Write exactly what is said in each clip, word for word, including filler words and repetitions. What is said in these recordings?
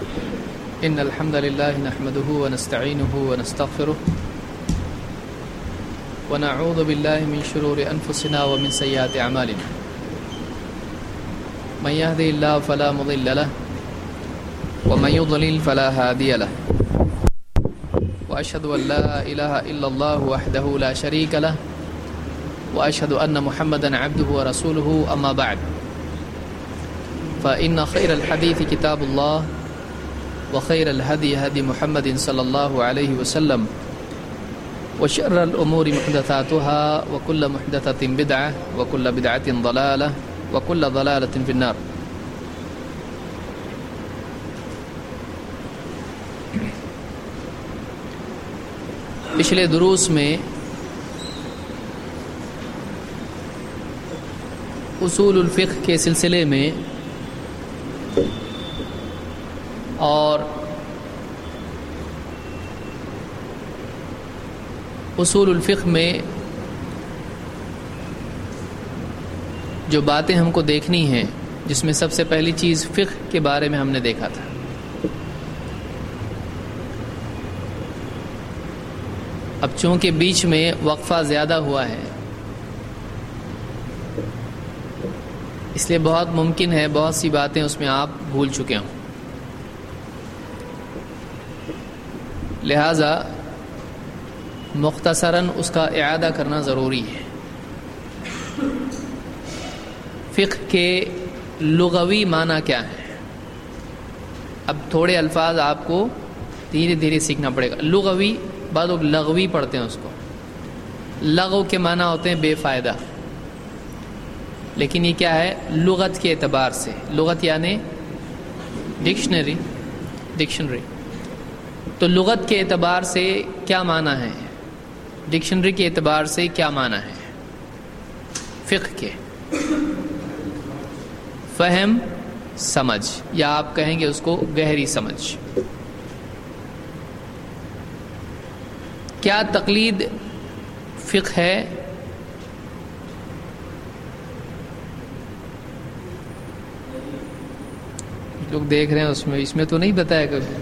إن الحمد لله نحمده ونستعينه ونستغفره ونعوذ بالله من شرور أنفسنا ومن سيئات أعمالنا من يهده الله فلا مضل له ومن يضلل فلا هادي له وأشهد أن لا إله إلا الله وحده لا شريك له وأشهد أن محمدا عبده ورسوله أما بعد فإن خير الحديث كتاب الله وخير الهدي هدي محمد صلى الله عليه وسلم وشر الأمور محدثاتها وكل محدثة بدعة وكل بدعة ضلالة وكل ضلالة في النار. پچھلے دروس میں اصول الفقہ کے سلسلے میں اور اصول الفقہ میں جو باتیں ہم کو دیکھنی ہیں، جس میں سب سے پہلی چیز فقہ کے بارے میں ہم نے دیکھا تھا. اب چونکہ بیچ میں وقفہ زیادہ ہوا ہے، اس لیے بہت ممکن ہے بہت سی باتیں اس میں آپ بھول چکے ہوں، لہذا مختصراً اس کا اعادہ کرنا ضروری ہے. فقہ کے لغوی معنی کیا ہے؟ اب تھوڑے الفاظ آپ کو دھیرے دھیرے سیکھنا پڑے گا. لغوی، بعض لوگ لغوی پڑھتے ہیں اس کو. لغو کے معنی ہوتے ہیں بے فائدہ، لیکن یہ کیا ہے؟ لغت کے اعتبار سے. لغت یعنی ڈکشنری ڈکشنری تو لغت کے اعتبار سے کیا معنی ہے، ڈکشنری کے اعتبار سے کیا معنی ہے فقہ کے؟ فہم، سمجھ، یا آپ کہیں گے اس کو گہری سمجھ. کیا تقلید فقہ ہے؟ لوگ دیکھ رہے ہیں اس میں اس میں تو نہیں بتایا کبھی.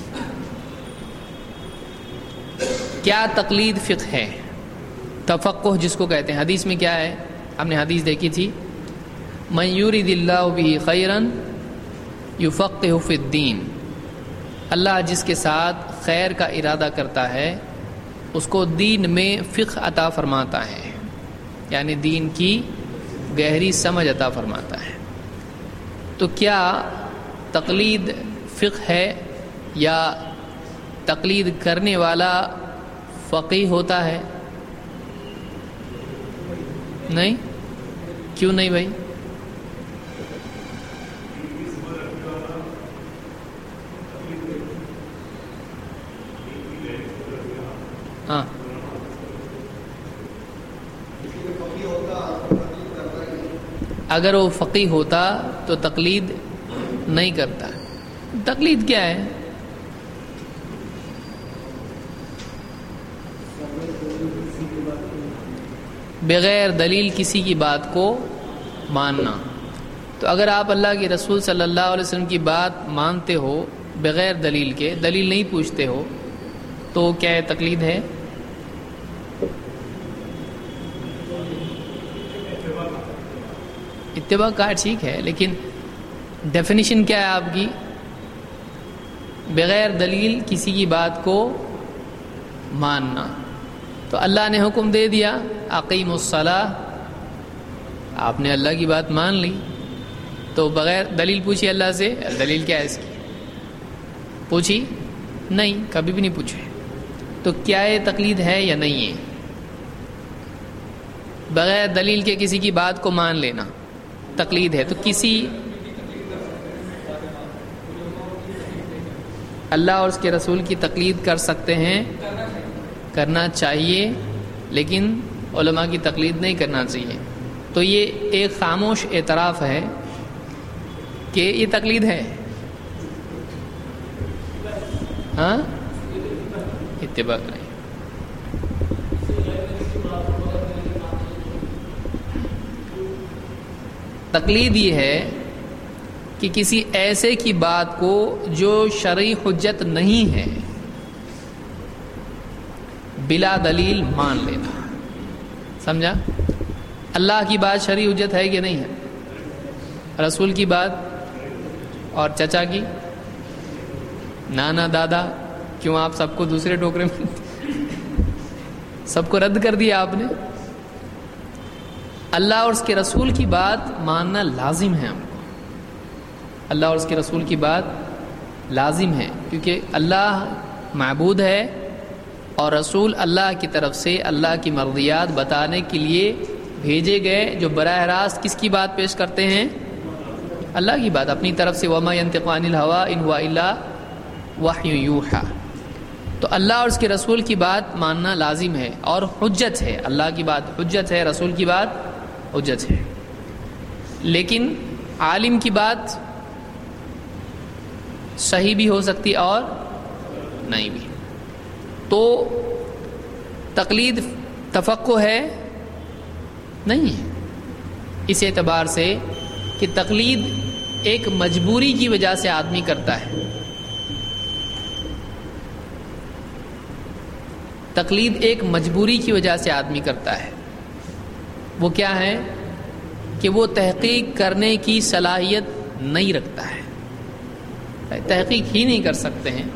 کیا تقلید فقہ ہے؟ تفقہ جس کو کہتے ہیں. حدیث میں کیا ہے؟ ہم نے حدیث دیکھی تھی، من یرید اللہ بہ خیرا یفقہ فی الدین. اللہ جس کے ساتھ خیر کا ارادہ کرتا ہے اس کو دین میں فقہ عطا فرماتا ہے، یعنی دین کی گہری سمجھ عطا فرماتا ہے. تو کیا تقلید فقہ ہے، یا تقلید کرنے والا فقیہ ہوتا ہے؟ نہیں. کیوں نہیں بھائی؟ ہاں اگر وہ فقیہ ہوتا تو تقلید نہیں کرتا. تقلید کیا ہے؟ بغیر دلیل کسی کی بات کو ماننا. تو اگر آپ اللہ کے رسول صلی اللہ علیہ وسلم کی بات مانتے ہو بغیر دلیل کے، دلیل نہیں پوچھتے ہو، تو کیا یہ تقلید ہے؟ اتباع کا ٹھیک ہے، لیکن ڈیفینیشن کیا ہے آپ کی؟ بغیر دلیل کسی کی بات کو ماننا. تو اللہ نے حکم دے دیا اقیم الصلاۃ، آپ نے اللہ کی بات مان لی، تو بغیر دلیل پوچھی اللہ سے، دلیل کیا ہے اس کی؟ پوچھی نہیں، کبھی بھی نہیں پوچھے. تو کیا یہ تقلید ہے یا نہیں ہے؟ بغیر دلیل کے کسی کی بات کو مان لینا تقلید ہے. تو کسی اللہ اور اس کے رسول کی تقلید کر سکتے ہیں، کرنا چاہیے، لیکن علماء کی تقلید نہیں کرنا چاہیے. تو یہ ایک خاموش اعتراف ہے کہ یہ تقلید ہے. ہاں اتباع نہیں. تقلید یہ ہے کہ کسی ایسے کی بات کو جو شرعی حجت نہیں ہے بلا دلیل مان لینا. سمجھا؟ اللہ کی بات شرعی حجت ہے کہ نہیں ہے؟ رسول کی بات اور چچا کی، نانا دادا، کیوں آپ سب کو دوسرے ٹوکرے میں سب کو رد کر دیا آپ نے؟ اللہ اور اس کے رسول کی بات ماننا لازم ہے ہم کو. اللہ اور اس کے رسول کی بات لازم ہے، کیونکہ اللہ معبود ہے اور رسول اللہ کی طرف سے اللہ کی مرضیات بتانے کے لیے بھیجے گئے، جو براہ راست کس کی بات پیش کرتے ہیں؟ اللہ کی بات اپنی طرف سے. وما ينطق عن الهوى ان هو الا وحی یوحى. تو اللہ اور اس کے رسول کی بات ماننا لازم ہے اور حجت ہے. اللہ کی بات حجت ہے، رسول کی بات حجت ہے. لیکن عالم کی بات صحیح بھی ہو سکتی اور نہیں بھی. تو تقلید تفقہ ہے نہیں ہے، اس اعتبار سے کہ تقلید ایک مجبوری کی وجہ سے آدمی کرتا ہے. تقلید ایک مجبوری کی وجہ سے آدمی کرتا ہے. وہ کیا ہے کہ وہ تحقیق کرنے کی صلاحیت نہیں رکھتا ہے، تحقیق ہی نہیں کر سکتے ہیں،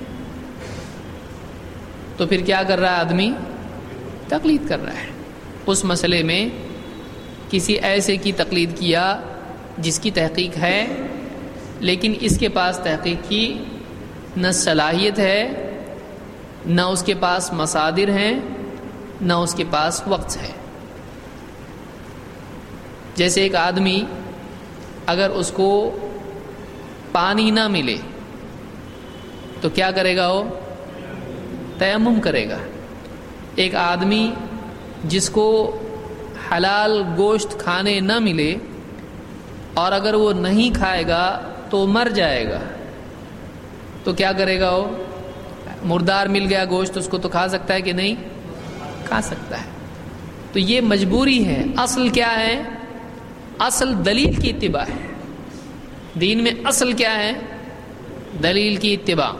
تو پھر کیا کر رہا ہے آدمی؟ تقلید کر رہا ہے. اس مسئلے میں کسی ایسے کی تقلید کیا جس کی تحقیق ہے لیکن اس کے پاس تحقیق کی نہ صلاحیت ہے، نہ اس کے پاس مصادر ہیں، نہ اس کے پاس وقت ہے. جیسے ایک آدمی اگر اس کو پانی نہ ملے تو کیا کرے گا؟ وہ تیمم کرے گا. ایک آدمی جس کو حلال گوشت کھانے نہ ملے اور اگر وہ نہیں کھائے گا تو مر جائے گا، تو کیا کرے گا؟ وہ مردار مل گیا گوشت، اس کو تو کھا سکتا ہے کہ نہیں؟ کھا سکتا ہے. تو یہ مجبوری ہے. اصل کیا ہے؟ اصل دلیل کی اتباع ہے. دین میں اصل کیا ہے؟ دلیل کی اتباع.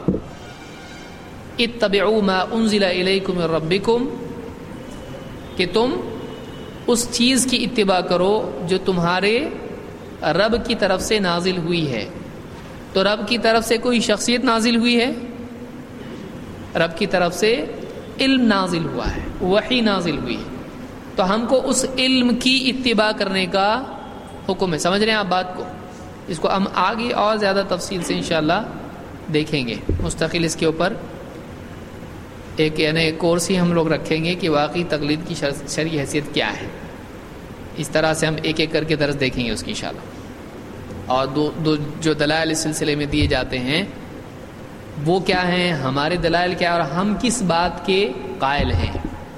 اتبعوا ما انزل الیکم من ربکم، کہ تم اس چیز کی اتباع کرو جو تمہارے رب کی طرف سے نازل ہوئی ہے. تو رب کی طرف سے کوئی شخصیت نازل ہوئی ہے؟ رب کی طرف سے علم نازل ہوا ہے، وحی نازل ہوئی ہے. تو ہم کو اس علم کی اتباع کرنے کا حکم ہے. سمجھ رہے ہیں آپ بات کو؟ اس کو ہم آگے اور زیادہ تفصیل سے انشاءاللہ دیکھیں گے. مستقل اس کے اوپر ایک یعنی کورس ہی ہم لوگ رکھیں گے کہ واقعی تقلید کی شرعی حیثیت کیا ہے. اس طرح سے ہم ایک ایک کر کے درس دیکھیں گے اس کی انشاءاللہ. اور دو, دو جو دلائل اس سلسلے میں دیے جاتے ہیں وہ کیا ہیں، ہمارے دلائل کیا، اور ہم کس بات کے قائل ہیں.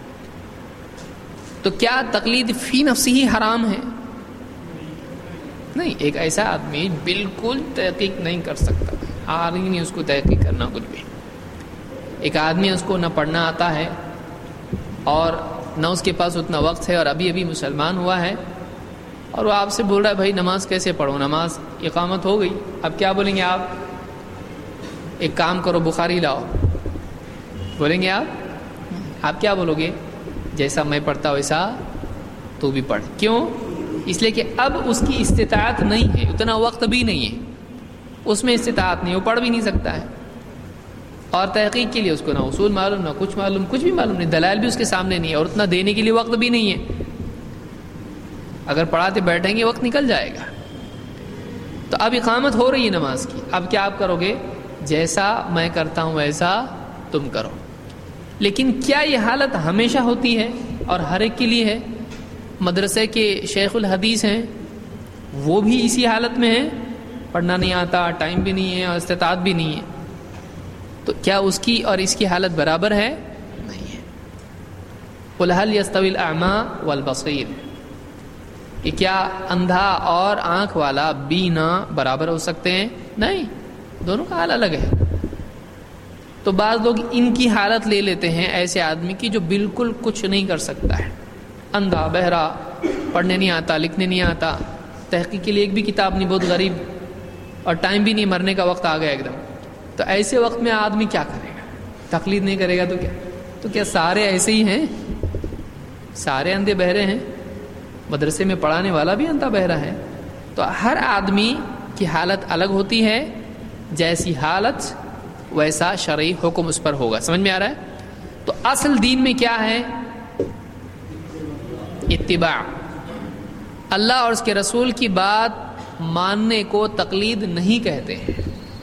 تو کیا تقلید فی نفسی ہی حرام ہے؟ نہیں. ایک ایسا آدمی بالکل تحقیق نہیں کر سکتا، آ رہی نہیں اس کو تحقیق کرنا کچھ بھی. ایک آدمی اس کو نہ پڑھنا آتا ہے اور نہ اس کے پاس اتنا وقت ہے اور ابھی ابھی مسلمان ہوا ہے، اور وہ آپ سے بول رہا ہے بھائی نماز کیسے پڑھو، نماز اقامت ہو گئی. اب کیا بولیں گے آپ؟ ایک کام کرو بخاری لاؤ، بولیں گے آپ؟ آپ کیا بولو گے؟ جیسا میں پڑھتا ویسا تو بھی پڑھ. کیوں؟ اس لیے کہ اب اس کی استطاعت نہیں ہے، اتنا وقت بھی نہیں ہے، اس میں استطاعت نہیں، وہ پڑھ بھی نہیں سکتا ہے. اور تحقیق کے لیے اس کو نہ اصول معلوم، نہ کچھ معلوم، کچھ بھی معلوم نہیں، دلائل بھی اس کے سامنے نہیں ہے، اور اتنا دینے کے لیے وقت بھی نہیں ہے. اگر پڑھاتے بیٹھیں گے وقت نکل جائے گا. تو اب اقامت ہو رہی ہے نماز کی، اب کیا آپ کرو گے؟ جیسا میں کرتا ہوں ویسا تم کرو. لیکن کیا یہ حالت ہمیشہ ہوتی ہے اور ہر ایک کے لیے ہے؟ مدرسے کے شیخ الحدیث ہیں وہ بھی اسی حالت میں ہیں، پڑھنا نہیں آتا، ٹائم بھی نہیں ہے اور استطاعت بھی نہیں ہے. تو کیا اس کی اور اس کی حالت برابر ہے؟ نہیں ہے. قل هل يستوي الاعمى والبصير، کہ کیا اندھا اور آنکھ والا بینا برابر ہو سکتے ہیں؟ نہیں، دونوں کا حال الگ ہے. تو بعض لوگ ان کی حالت لے لیتے ہیں ایسے آدمی کی جو بالکل کچھ نہیں کر سکتا ہے، اندھا بہرا، پڑھنے نہیں آتا، لکھنے نہیں آتا، تحقیق کے لیے ایک بھی کتاب نہیں، بہت غریب اور ٹائم بھی نہیں، مرنے کا وقت آ گیا ایک دم، تو ایسے وقت میں آدمی کیا کرے گا؟ تقلید نہیں کرے گا تو کیا تو کیا سارے ایسے ہی ہیں؟ سارے اندھے بہرے ہیں؟ مدرسے میں پڑھانے والا بھی اندھا بہرا ہے؟ تو ہر آدمی کی حالت الگ ہوتی ہے، جیسی حالت ویسا شرعی حکم اس پر ہوگا. سمجھ میں آ رہا ہے؟ تو اصل دین میں کیا ہے؟ اتباع. اللہ اور اس کے رسول کی بات ماننے کو تقلید نہیں کہتے ہیں.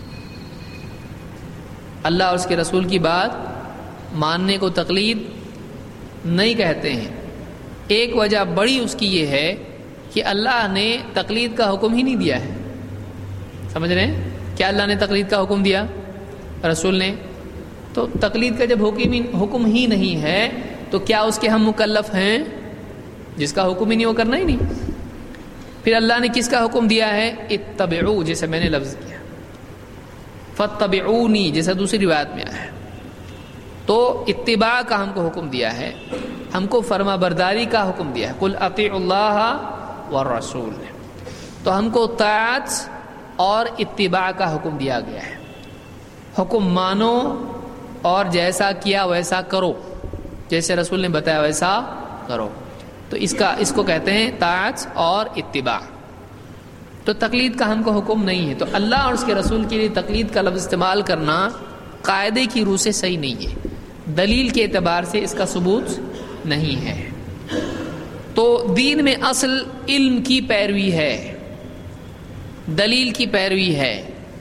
اللہ اور اس کے رسول کی بات ماننے کو تقلید نہیں کہتے ہیں. ایک وجہ بڑی اس کی یہ ہے کہ اللہ نے تقلید کا حکم ہی نہیں دیا ہے. سمجھ رہے ہیں؟ کیا اللہ نے تقلید کا حکم دیا؟ رسول نے. تو تقلید کا جب حکم ہی حکم ہی نہیں ہے تو کیا اس کے ہم مکلف ہیں؟ جس کا حکم ہی نہیں وہ کرنا ہی نہیں. پھر اللہ نے کس کا حکم دیا ہے؟ اتبعوا، جیسے میں نے لفظ کیا، فاتبعونی جیسا دوسری روایت میں آیا ہے. تو اتباع کا ہم کو حکم دیا ہے، ہم کو فرما برداری کا حکم دیا ہے. قل اطیعوا اللہ والرسول. تو ہم کو طاعت اور اتباع کا حکم دیا گیا ہے. حکم مانو اور جیسا کیا ویسا کرو، جیسے رسول نے بتایا ویسا کرو. تو اس کا اس کو کہتے ہیں طاعت اور اتباع. تو تقلید کا ہم کو حکم نہیں ہے. تو اللہ اور اس کے رسول کے لیے تقلید کا لفظ استعمال کرنا قاعدے کی روح سے صحیح نہیں ہے، دلیل کے اعتبار سے اس کا ثبوت نہیں ہے. تو دین میں اصل علم کی پیروی ہے، دلیل کی پیروی ہے.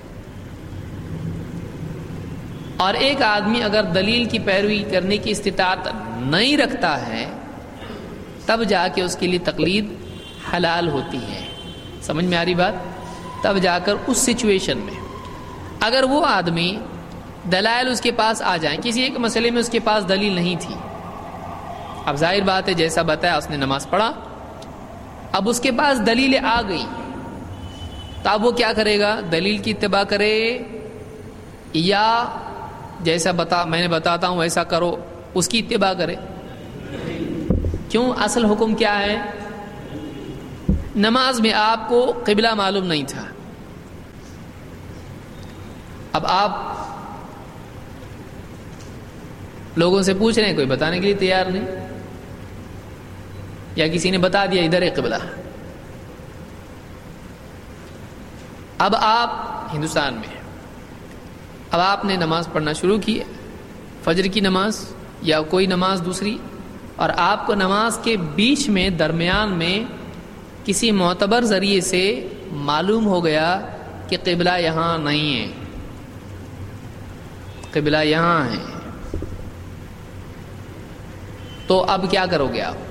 اور ایک آدمی اگر دلیل کی پیروی کرنے کی استطاعت نہیں رکھتا ہے تب جا کے اس کے لیے تقلید حلال ہوتی ہے. سمجھ میں آ رہی بات؟ تب جا کر اس سچویشن میں اگر وہ آدمی دلائل اس کے پاس آ جائیں، کسی ایک مسئلے میں اس کے پاس دلیل نہیں تھی، اب ظاہر بات ہے جیسا بتایا اس نے نماز پڑھا، اب اس کے پاس دلیلیں آ گئی تو اب وہ کیا کرے گا؟ دلیل کی اتباع کرے یا جیسا بتا میں نے بتاتا ہوں ویسا کرو اس کی اتباع کرے؟ کیوں؟ اصل حکم کیا ہے؟ نماز میں آپ کو قبلہ معلوم نہیں تھا، اب آپ لوگوں سے پوچھ رہے ہیں، کوئی بتانے کے لیے تیار نہیں، یا کسی نے بتا دیا ادھر ہے قبلہ. اب آپ ہندوستان میں اب آپ نے نماز پڑھنا شروع کی ہے، فجر کی نماز یا کوئی نماز دوسری، اور آپ کو نماز کے بیچ میں درمیان میں کسی معتبر ذریعے سے معلوم ہو گیا کہ قبلہ یہاں نہیں ہے، قبلہ یہاں ہے. تو اب کیا کرو گے آپ؟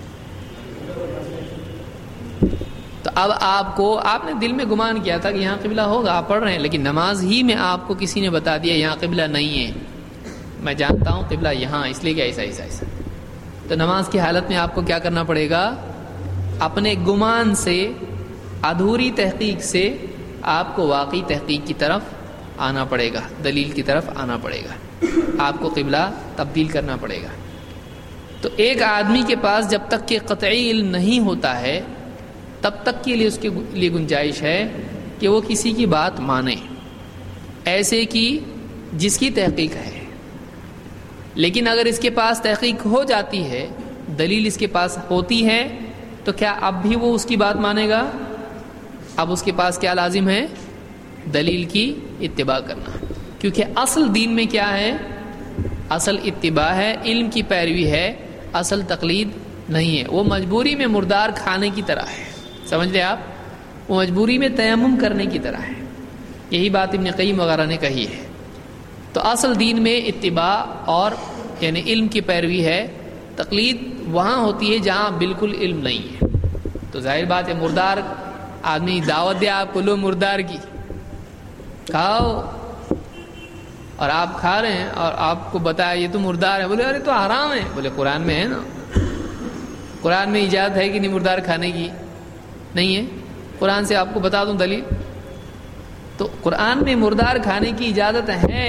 تو اب آپ کو آپ نے دل میں گمان کیا تھا کہ یہاں قبلہ ہوگا، آپ پڑھ رہے ہیں، لیکن نماز ہی میں آپ کو کسی نے بتا دیا یہاں قبلہ نہیں ہے، میں جانتا ہوں قبلہ یہاں، اس لیے کہ ایسا ایسا ایسا. تو نماز کی حالت میں آپ کو کیا کرنا پڑے گا؟ اپنے گمان سے، ادھوری تحقیق سے آپ کو واقعی تحقیق کی طرف آنا پڑے گا، دلیل کی طرف آنا پڑے گا، آپ کو قبلہ تبدیل کرنا پڑے گا. تو ایک آدمی کے پاس جب تک کہ قطعی علم نہیں ہوتا ہے تب تک کے لیے اس کے لیے گنجائش ہے کہ وہ کسی کی بات مانے، ایسے کی جس کی تحقیق ہے. لیکن اگر اس کے پاس تحقیق ہو جاتی ہے، دلیل اس کے پاس ہوتی ہے، تو کیا اب بھی وہ اس کی بات مانے گا؟ اب اس کے پاس کیا لازم ہے؟ دلیل کی اتباع کرنا. کیونکہ اصل دین میں کیا ہے؟ اصل اتباع ہے، علم کی پیروی ہے، اصل تقلید نہیں ہے. وہ مجبوری میں مردار کھانے کی طرح ہے، سمجھ لیں آپ، وہ مجبوری میں تیمم کرنے کی طرح ہے. یہی بات ابن قیم وغیرہ نے کہی ہے. تو اصل دین میں اتباع اور یعنی علم کی پیروی ہے، تقلید وہاں ہوتی ہے جہاں بالکل علم نہیں ہے. تو ظاہر بات ہے مردار آدمی دعوت دے آپ کو، لو مردار کی کھاؤ، اور آپ کھا رہے ہیں اور آپ کو بتایا یہ تو مردار ہے، بولے ارے تو حرام ہے. بولے قرآن میں ہے نا، قرآن میں اجازت ہے کہ نہیں مردار کھانے کی؟ نہیں ہے. قرآن سے آپ کو بتا دوں دلیل. تو قرآن میں مردار کھانے کی اجازت ہے،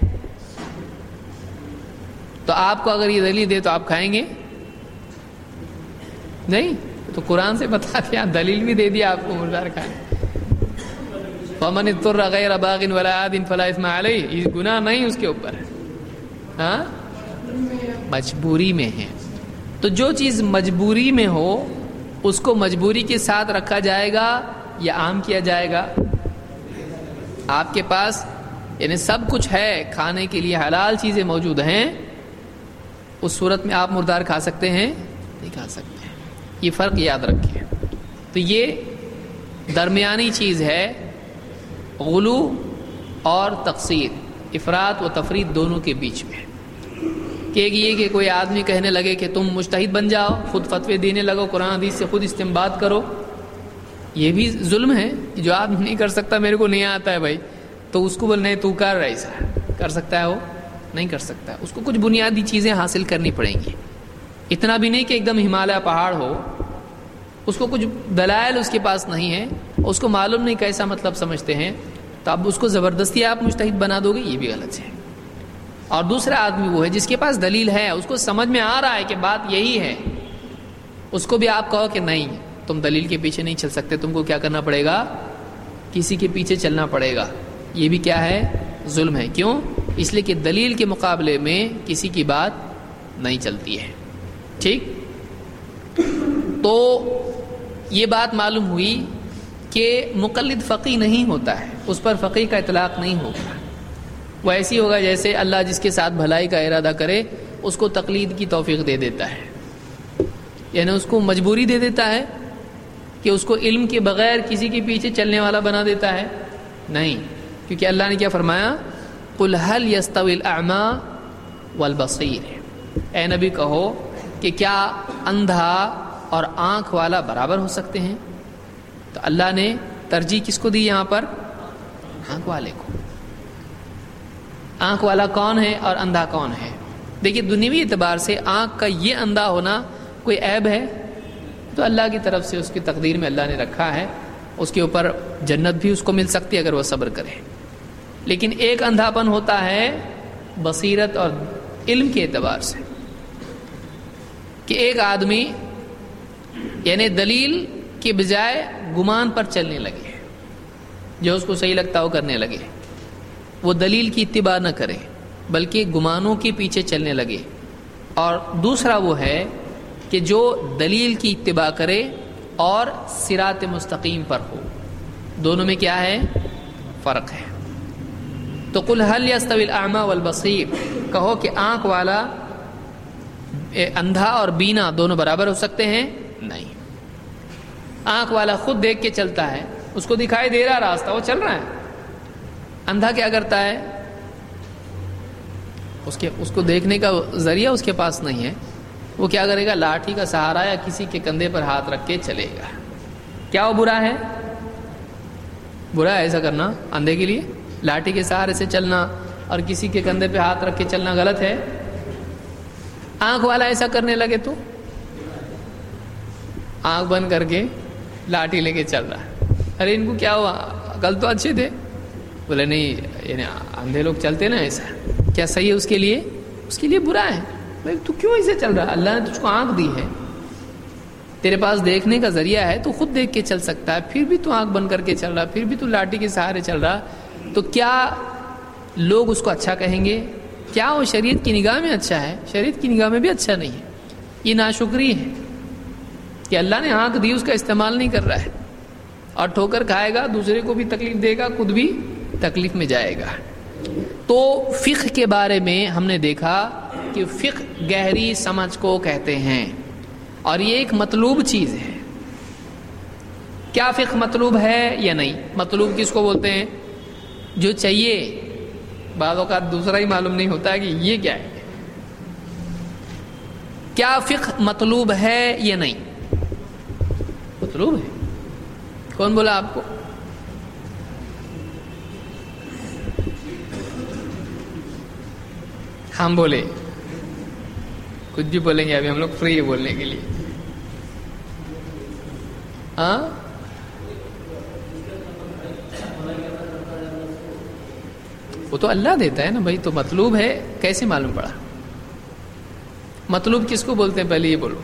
تو آپ کو اگر یہ دلیل دے تو آپ کھائیں گے نہیں؟ تو قرآن سے بتا دیا، دلیل بھی دے دیا آپ کو مردار کھانے. فمن اضطر غیر باغ ولا عاد فلا اثم علیہ، یہ گناہ نہیں اس کے اوپر ہے، ہاں مجبوری میں ہے. تو جو چیز مجبوری میں ہو اس کو مجبوری کے ساتھ رکھا جائے گا یا عام کیا جائے گا؟ آپ کے پاس یعنی سب کچھ ہے، کھانے کے لیے حلال چیزیں موجود ہیں، اس صورت میں آپ مردار کھا سکتے ہیں؟ نہیں کھا سکتے ہیں. یہ فرق یاد رکھیے. تو یہ درمیانی چیز ہے، غلو اور تقصیر، افراط و تفرید دونوں کے بیچ میں. کہ یہ کہ کوئی آدمی کہنے لگے کہ تم مجتہد بن جاؤ، خود فتوے دینے لگو، قرآن حدیث سے خود استنباط کرو، یہ بھی ظلم ہے. جو آپ نہیں کر سکتا، میرے کو نہیں آتا ہے بھائی، تو اس کو بولنا ہے تو کر رہا ایسا کر سکتا ہے، وہ نہیں کر سکتا. اس کو کچھ بنیادی چیزیں حاصل کرنی پڑیں گی. اتنا بھی نہیں کہ ایک دم ہمالیہ پہاڑ ہو، اس کو کچھ دلائل اس کے پاس نہیں ہے، اس کو معلوم نہیں کیسا مطلب سمجھتے ہیں، تو اب اس کو زبردستی آپ مجتہد بنا دو گے، یہ بھی غلط ہے. اور دوسرا آدمی وہ ہے جس کے پاس دلیل ہے، اس کو سمجھ میں آ رہا ہے کہ بات یہی ہے، اس کو بھی آپ کہو کہ نہیں تم دلیل کے پیچھے نہیں چل سکتے، تم کو کیا کرنا پڑے گا؟ کسی کے پیچھے چلنا پڑے گا. یہ بھی کیا ہے؟ ظلم ہے. کیوں؟ اس لیے کہ دلیل کے مقابلے میں کسی کی بات نہیں چلتی ہے. ٹھیک؟ تو یہ بات معلوم ہوئی کہ مقلد فقیہ نہیں ہوتا ہے، اس پر فقیہ کا اطلاق نہیں ہوگا. وہ ایسی ہوگا جیسے اللہ جس کے ساتھ بھلائی کا ارادہ کرے اس کو تقلید کی توفیق دے دیتا ہے، یعنی اس کو مجبوری دے دیتا ہے کہ اس کو علم کے بغیر کسی کے پیچھے چلنے والا بنا دیتا ہے. نہیں، کیونکہ اللہ نے کیا فرمایا؟ قل هل يستوي الاعمى والبصير، اے نبی کہو کہ کیا اندھا اور آنکھ والا برابر ہو سکتے ہیں؟ تو اللہ نے ترجیح کس کو دی یہاں پر؟ آنکھ والے کو. آنکھ والا کون ہے اور اندھا کون ہے؟ دیکھیے دنیوی اعتبار سے آنکھ کا یہ اندھا ہونا کوئی عیب ہے؟ تو اللہ کی طرف سے اس کی تقدیر میں اللہ نے رکھا ہے، اس کے اوپر جنت بھی اس کو مل سکتی ہے اگر وہ صبر کرے. لیکن ایک اندھاپن ہوتا ہے بصیرت اور علم کے اعتبار سے، کہ ایک آدمی یعنی دلیل کے بجائے گمان پر چلنے لگے، جو اس کو صحیح لگتا وہ کرنے لگے، وہ دلیل کی اتباع نہ کرے بلکہ گمانوں کے پیچھے چلنے لگے. اور دوسرا وہ ہے کہ جو دلیل کی اتباع کرے اور صراط مستقیم پر ہو. دونوں میں کیا ہے؟ فرق ہے. تو قل هل يستوي الاعمى والبصير، کہو کہ آنکھ والا اندھا اور بینا دونوں برابر ہو سکتے ہیں؟ نہیں. آنکھ والا خود دیکھ کے چلتا ہے، اس کو دکھائی دے رہا راستہ، وہ چل رہا ہے. اندھا کیا کرتا ہے؟ اس کے اس کو دیکھنے کا ذریعہ اس کے پاس نہیں ہے، وہ کیا کرے گا؟ لاٹھی کا سہارا یا کسی کے کندھے پر ہاتھ رکھ کے چلے گا. کیا وہ برا ہے؟ برا ہے ایسا کرنا اندھے کے لیے؟ لاٹھی کے سہارے سے چلنا اور کسی کے کندھے پہ ہاتھ رکھ کے چلنا غلط ہے. آنکھ والا ایسا کرنے لگے تو آنکھ بند کر کے لاٹھی لے کے چل رہا ہے. ارے ان کو کیا ہوا؟ کل تو اچھے تھے. بولے نہیں، یعنی اندھے لوگ چلتے نا ایسا، کیا صحیح ہے اس کے لیے؟ اس کے لیے برا ہے. بھائی تو کیوں ایسے چل رہا ہے؟ اللہ نے تجھ کو آنکھ دی ہے، تیرے پاس دیکھنے کا ذریعہ ہے، تو خود دیکھ کے چل سکتا ہے، پھر بھی تو آنکھ بند کر کے چل رہا، پھر بھی تو لاٹھی کے سہارے چل رہا. تو کیا لوگ اس کو اچھا کہیں گے؟ کیا وہ شریعت کی نگاہ میں اچھا ہے؟ شریعت کی نگاہ میں بھی اچھا نہیں ہے. یہ ناشکری ہے کہ اللہ نے آنکھ دی، اس کا استعمال نہیں کر رہا ہے، اور ٹھوکر کھائے گا، دوسرے کو بھی تکلیف دے گا، خود بھی تکلیف میں جائے گا. تو فقہ کے بارے میں ہم نے دیکھا کہ فقہ گہری سمجھ کو کہتے ہیں، اور یہ ایک مطلوب چیز ہے. کیا فقہ مطلوب ہے یا نہیں؟ مطلوب کس کو بولتے ہیں؟ جو چاہیے. بعض اوقات دوسرا ہی معلوم نہیں ہوتا ہے کہ یہ کیا ہے. کیا فقہ مطلوب ہے یا نہیں؟ مطلوب ہے. کون بولا آپ کو؟ ہم بولے؟ کچھ بھی بولیں گے، ابھی ہم لوگ فری ہے بولنے کے لیے. ہاں وہ تو اللہ دیتا ہے نا بھائی. تو مطلوب ہے کیسے معلوم پڑا؟ مطلوب کس کو بولتے ہیں؟ پہلے یہ بولو،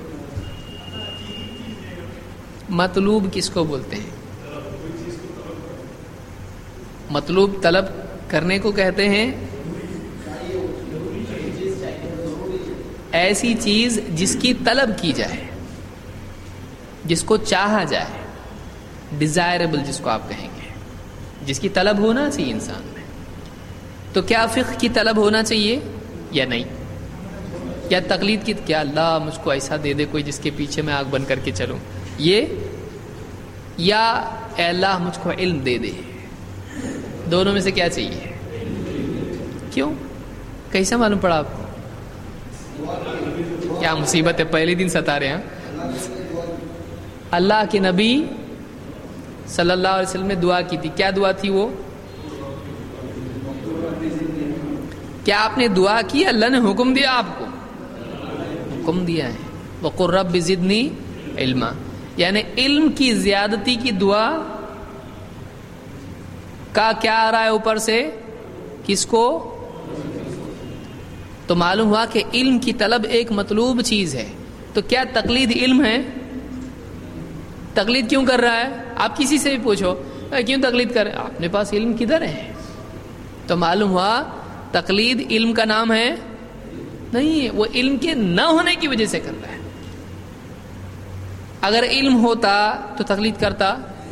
مطلوب کس کو بولتے ہیں؟ مطلوب طلب کرنے کو کہتے ہیں ایسی چیز جس کی طلب کی جائے، جس کو چاہا جائے، ڈیزائربل جس کو آپ کہیں گے، جس کی طلب ہونا چاہیے انسان میں. تو کیا فقہ کی طلب ہونا چاہیے یا نہیں؟ کیا تقلید کی، کیا اللہ مجھ کو ایسا دے دے کوئی جس کے پیچھے میں آگ بن کر کے چلوں، یہ، یا اے اللہ مجھ کو علم دے دے؟ دونوں میں سے کیا چاہیے؟ کیوں؟ کیسا معلوم پڑا آپ کو؟ کیا مصیبت ہے، پہلے دن ستا رہے ہیں. اللہ کے نبی صلی اللہ علیہ وسلم نے دعا کی تھی. کیا دعا تھی وہ؟ کیا آپ نے دعا کی؟ اللہ نے حکم دیا آپ کو؟ حکم دیا ہے وَقُلْ رَبِّ زِدْنِي عِلْمًا، یعنی علم کی زیادتی کی دعا کا کیا آ رہا ہے اوپر سے؟ کس کو؟ تو معلوم ہوا کہ علم کی طلب ایک مطلوب چیز ہے. تو کیا تقلید علم ہے؟ تقلید کیوں کر رہا ہے؟ آپ کسی سے بھی پوچھو کیوں تقلید کر رہے ہیں، اپنے پاس علم کدھر ہے؟ تو معلوم ہوا تقلید علم کا نام ہے نہیں ہے، وہ علم کے نہ ہونے کی وجہ سے کر رہا ہے. اگر علم ہوتا تو تقلید کرتا،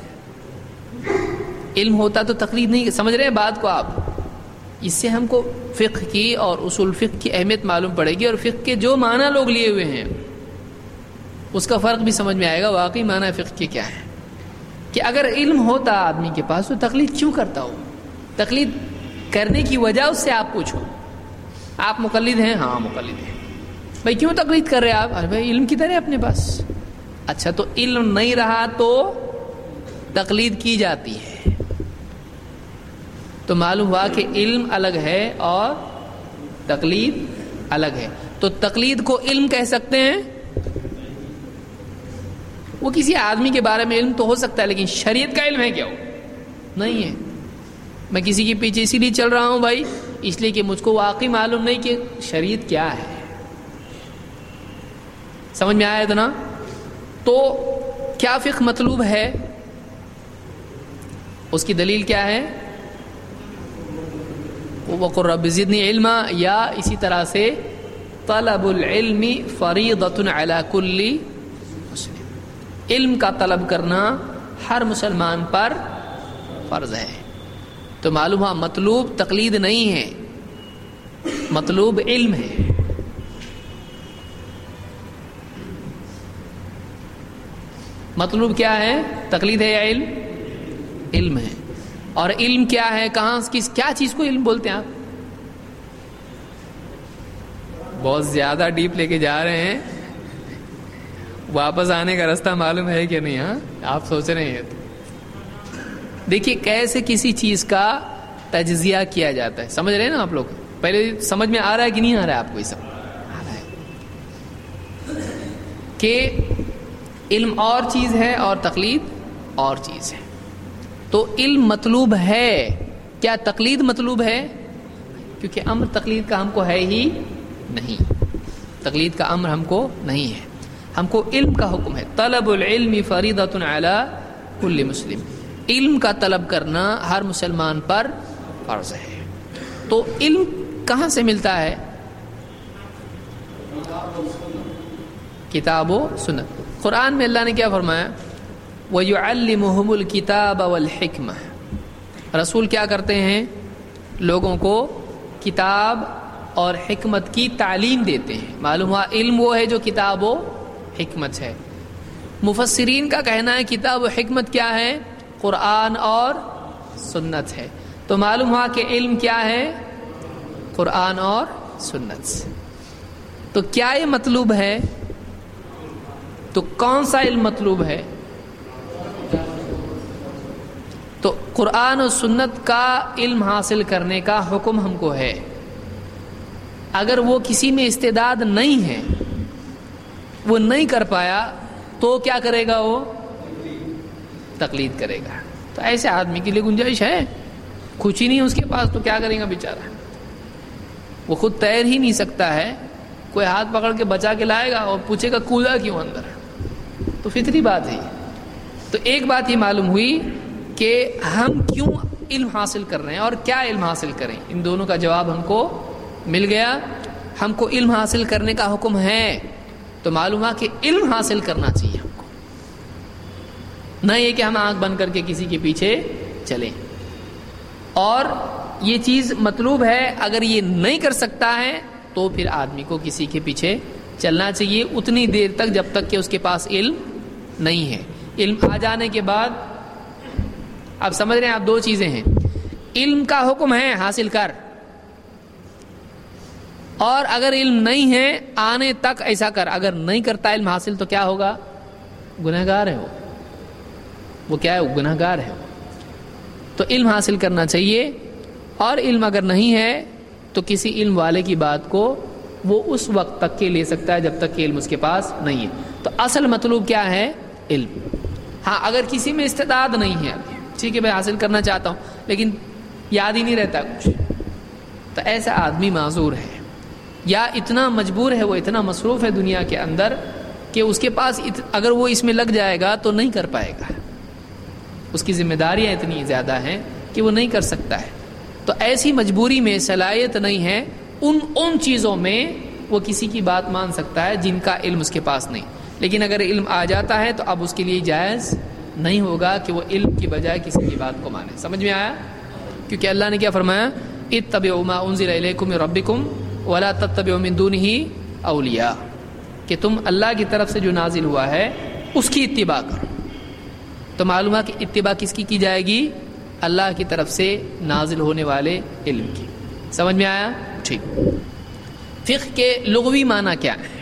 علم ہوتا تو تقلید نہیں. سمجھ رہے ہیں بات کو آپ؟ اس سے ہم کو فقہ کی اور اصول فقہ کی اہمیت معلوم پڑے گی، اور فقہ کے جو معنی لوگ لیے ہوئے ہیں اس کا فرق بھی سمجھ میں آئے گا واقعی معنی فقہ کے کیا ہے. کہ اگر علم ہوتا آدمی کے پاس تو تقلید کیوں کرتا ہو؟ تقلید کرنے کی وجہ اس سے آپ پوچھو. آپ مقلد ہیں؟ ہاں مقلد ہیں. بھائی کیوں تقلید کر رہے ہیں آپ؟ ارے بھائی علم کدھر ہے اپنے پاس؟ اچھا تو علم نہیں رہا تو تقلید کی جاتی ہے. تو معلوم ہوا کہ علم الگ ہے اور تقلید الگ ہے. تو تقلید کو علم کہہ سکتے ہیں؟ وہ کسی آدمی کے بارے میں علم تو ہو سکتا ہے، لیکن شریعت کا علم ہے کیا؟ وہ نہیں ہے. میں کسی کے پیچھے اسی لیے چل رہا ہوں بھائی، اس لیے کہ مجھ کو واقعی معلوم نہیں کہ شریعت کیا ہے. سمجھ میں آیا اتنا؟ تو کیا فقہ مطلوب ہے؟ اس کی دلیل کیا ہے؟ وَقُلْ رَبِّ زِدْنِي عِلْمًا، یا اسی طرح سے طلب العلم فریضۃ علی کل مسلم، علم کا طلب کرنا ہر مسلمان پر فرض ہے. تو معلوم ہوا مطلوب تقلید نہیں ہے، مطلوب علم ہے. مطلوب کیا ہے؟ تقلید ہے یا علم؟ علم ہے. اور علم کیا ہے؟ کہاں کس کیا چیز کو علم بولتے ہیں آپ؟ بہت زیادہ ڈیپ لے کے جا رہے ہیں، واپس آنے کا راستہ معلوم ہے کہ نہیں؟ ہاں آپ سوچ رہے ہیں. تو دیکھیے کیسے کسی چیز کا تجزیہ کیا جاتا ہے. سمجھ رہے ہیں نا آپ لوگ؟ پہلے سمجھ میں آ رہا ہے کہ نہیں آ رہا ہے آپ کو؟ یہ سب آ رہا ہے کہ علم اور چیز ہے اور تقلید اور چیز ہے. تو علم مطلوب ہے، کیا تقلید مطلوب ہے؟ کیونکہ امر تقلید کا ہم کو ہے ہی نہیں، تقلید کا امر ہم کو نہیں ہے. ہم کو علم کا حکم ہے. طلب العلم فریضۃ علی کل مسلم، علم کا طلب کرنا ہر مسلمان پر فرض ہے. تو علم کہاں سے ملتا ہے؟ کتاب و سنت. قرآن میں اللہ نے کیا فرمایا؟ وَيُعَلِّمُهُمُ الْكِتَابَ وَالْحِكْمَةَ، رسول کیا کرتے ہیں؟ لوگوں کو کتاب اور حکمت کی تعلیم دیتے ہیں. معلوم ہوا علم وہ ہے جو کتاب و حکمت ہے. مفسرین کا کہنا ہے کتاب و حکمت کیا ہے؟ قرآن اور سنت ہے. تو معلوم ہوا کہ علم کیا ہے؟ قرآن اور سنت. تو کیا یہ مطلوب ہے؟ تو کون سا علم مطلوب ہے؟ تو قرآن و سنت کا علم حاصل کرنے کا حکم ہم کو ہے. اگر وہ کسی میں استعداد نہیں ہے، وہ نہیں کر پایا، تو کیا کرے گا؟ وہ تقلید کرے گا. تو ایسے آدمی کے لیے گنجائش ہے؟ کچھ ہی نہیں اس کے پاس، تو کیا کرے گا بیچارہ؟ وہ خود تیر ہی نہیں سکتا ہے، کوئی ہاتھ پکڑ کے بچا کے لائے گا اور پوچھے گا کودا کیوں اندر؟ تو فطری بات ہے. تو ایک بات یہ معلوم ہوئی کہ ہم کیوں علم حاصل کر رہے ہیں اور کیا علم حاصل کریں؟ ان دونوں کا جواب ہم کو مل گیا. ہم کو علم حاصل کرنے کا حکم ہے تو معلوم ہے کہ علم حاصل کرنا چاہیے ہم کو، نہ یہ کہ ہم آنکھ بند کر کے کسی کے پیچھے چلیں. اور یہ چیز مطلوب ہے، اگر یہ نہیں کر سکتا ہے تو پھر آدمی کو کسی کے پیچھے چلنا چاہیے اتنی دیر تک جب تک کہ اس کے پاس علم نہیں ہے. علم آ جانے کے بعد اب سمجھ رہے ہیں آپ، دو چیزیں ہیں. علم کا حکم ہے حاصل کر، اور اگر علم نہیں ہے آنے تک ایسا کر. اگر نہیں کرتا علم حاصل تو کیا ہوگا؟ گنہگار ہے وہ وہ کیا ہے؟ گنہگار ہے. تو علم حاصل کرنا چاہیے، اور علم اگر نہیں ہے تو کسی علم والے کی بات کو وہ اس وقت تک کے لے سکتا ہے جب تک کہ علم اس کے پاس نہیں ہے. تو اصل مطلوب کیا ہے؟ علم. ہاں اگر کسی میں استعداد نہیں ہے، ٹھیک ہے بھائی حاصل کرنا چاہتا ہوں لیکن یاد ہی نہیں رہتا کچھ، تو ایسا آدمی معذور ہے، یا اتنا مجبور ہے، وہ اتنا مصروف ہے دنیا کے اندر کہ اس کے پاس اگر وہ اس میں لگ جائے گا تو نہیں کر پائے گا. اس کی ذمہ داریاں اتنی زیادہ ہیں کہ وہ نہیں کر سکتا ہے. تو ایسی مجبوری میں صلاحیت نہیں ہے، ان ان چیزوں میں وہ کسی کی بات مان سکتا ہے جن کا علم اس کے پاس نہیں. لیکن اگر علم آ جاتا ہے تو اب اس کے لیے جائز نہیں ہوگا کہ وہ علم کی بجائے کسی کی بات کو مانے. سمجھ میں آیا؟ کیونکہ اللہ نے کیا فرمایا؟ اتبعوا ما انزل الیکم من ربکم ولا تتبعوا من دونہ اولیاء، کہ تم اللہ کی طرف سے جو نازل ہوا ہے اس کی اتباع کرو. تو معلوم ہے کہ اتباع کس کی کی جائے گی؟ اللہ کی طرف سے نازل ہونے والے علم کی. سمجھ میں آیا؟ ٹھیک. فقہ کے لغوی معنی کیا ہے؟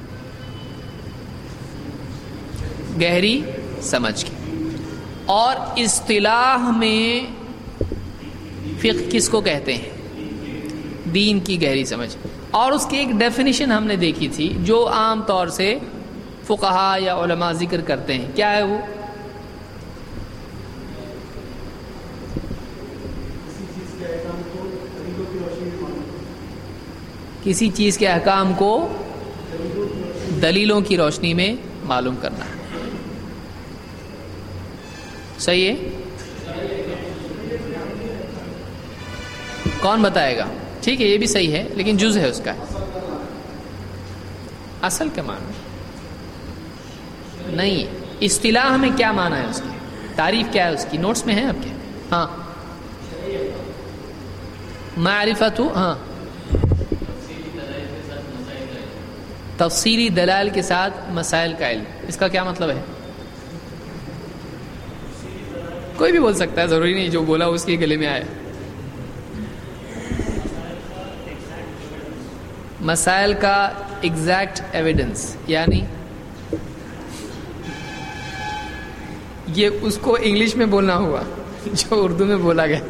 گہری سمجھ کی. اور اصطلاح میں فقہ کس کو کہتے ہیں؟ دین کی گہری سمجھ. اور اس کی ایک ڈیفینیشن ہم نے دیکھی تھی جو عام طور سے فقہا یا علماء ذکر کرتے ہیں. کیا ہے وہ؟ کسی چیز کے احکام کو دلیلوں کی روشنی میں معلوم کرنا. صحیح ہے؟ کون بتائے گا؟ ٹھیک ہے یہ بھی صحیح ہے لیکن جز ہے اس کا. اصل کا معنی نہیں. اصطلاح میں کیا معنی ہے اس کی؟ تعریف کیا ہے اس کی؟ نوٹس میں ہے آپ کے؟ ہاں معرفت. ہاں تفصیلی دلائل کے ساتھ مسائل کا علم. اس کا کیا مطلب ہے؟ کوئی بھی بول سکتا ہے، ضروری نہیں جو بولا اس کے گلے میں آئے. مسائل کا ایگزیکٹ ایویڈنس، یعنی یہ اس کو انگلش میں بولنا ہوا جو اردو میں بولا گیا.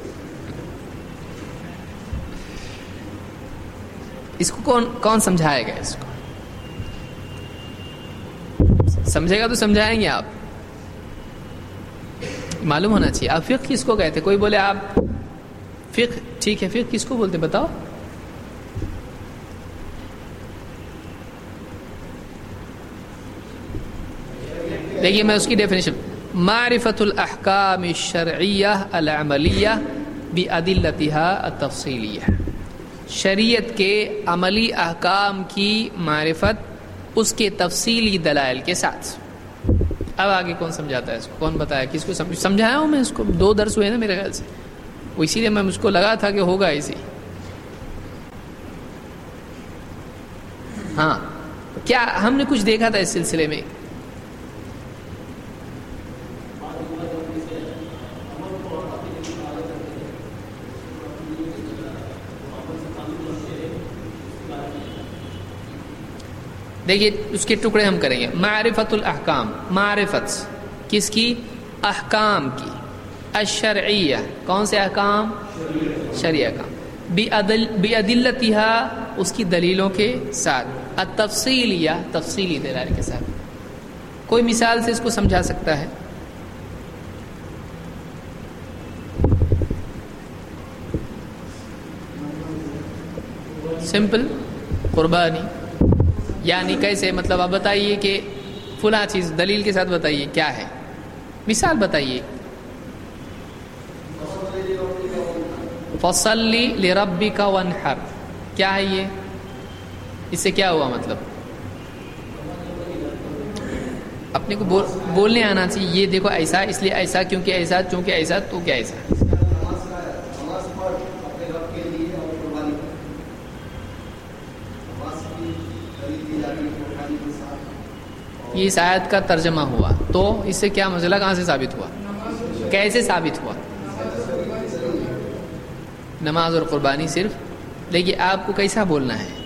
اس کو کون کون سمجھائے گا؟ اس کو سمجھے گا تو سمجھائیں گے آپ. معلوم ہونا چاہیے. آپ فقہ کس کو کہتے؟ کوئی بولے آپ فقہ، ٹھیک ہے فقہ کس کو بولتے بتاؤ؟ دیکھیے میں اس کی ڈیفینیشن: معرفت الاحکام الشرعیہ العملیہ بادلتها التفصیلیہ. شریعت کے عملی احکام کی معرفت اس کے تفصیلی دلائل کے ساتھ. اب آگے کون سمجھاتا ہے اس کو؟ کون بتایا؟ کس کو سمجھ سمجھایا ہوں میں اس کو؟ دو درس ہوئے نا میرے خیال سے، وہ اسی لیے میں مجھ کو لگا تھا کہ ہوگا اسی. ہاں کیا ہم نے کچھ دیکھا تھا اس سلسلے میں؟ دیکھیے اس کے ٹکڑے ہم کریں گے. معرفت الاحکام، معرفت کس کی؟ احکام کی. الشرعیہ، کون سے احکام؟ شرعی احکام. بادلتها، اس کی دلیلوں کے ساتھ. التفصیلیہ، تفصیلی دلائل کے ساتھ. کوئی مثال سے اس کو سمجھا سکتا ہے؟ سمپل قربانی. یعنی کیسے؟ مطلب آپ بتائیے کہ فلاں چیز دلیل کے ساتھ بتائیے کیا ہے، مثال بتائیے. فصلی لربک وانحر، کیا ہے یہ؟ اس سے کیا ہوا مطلب؟ اپنے کو بول بولنے آنا چاہیے، یہ دیکھو ایسا اس لیے ایسا، کیونکہ ایسا، چونکہ ایسا، تو کیا ایسا؟ یہ اس آیت کا ترجمہ ہوا، تو اس سے کیا مسئلہ کہاں سے ثابت ہوا؟ کیسے ثابت ہوا؟ نماز اور قربانی صرف، لیکن آپ کو کیسا بولنا ہے؟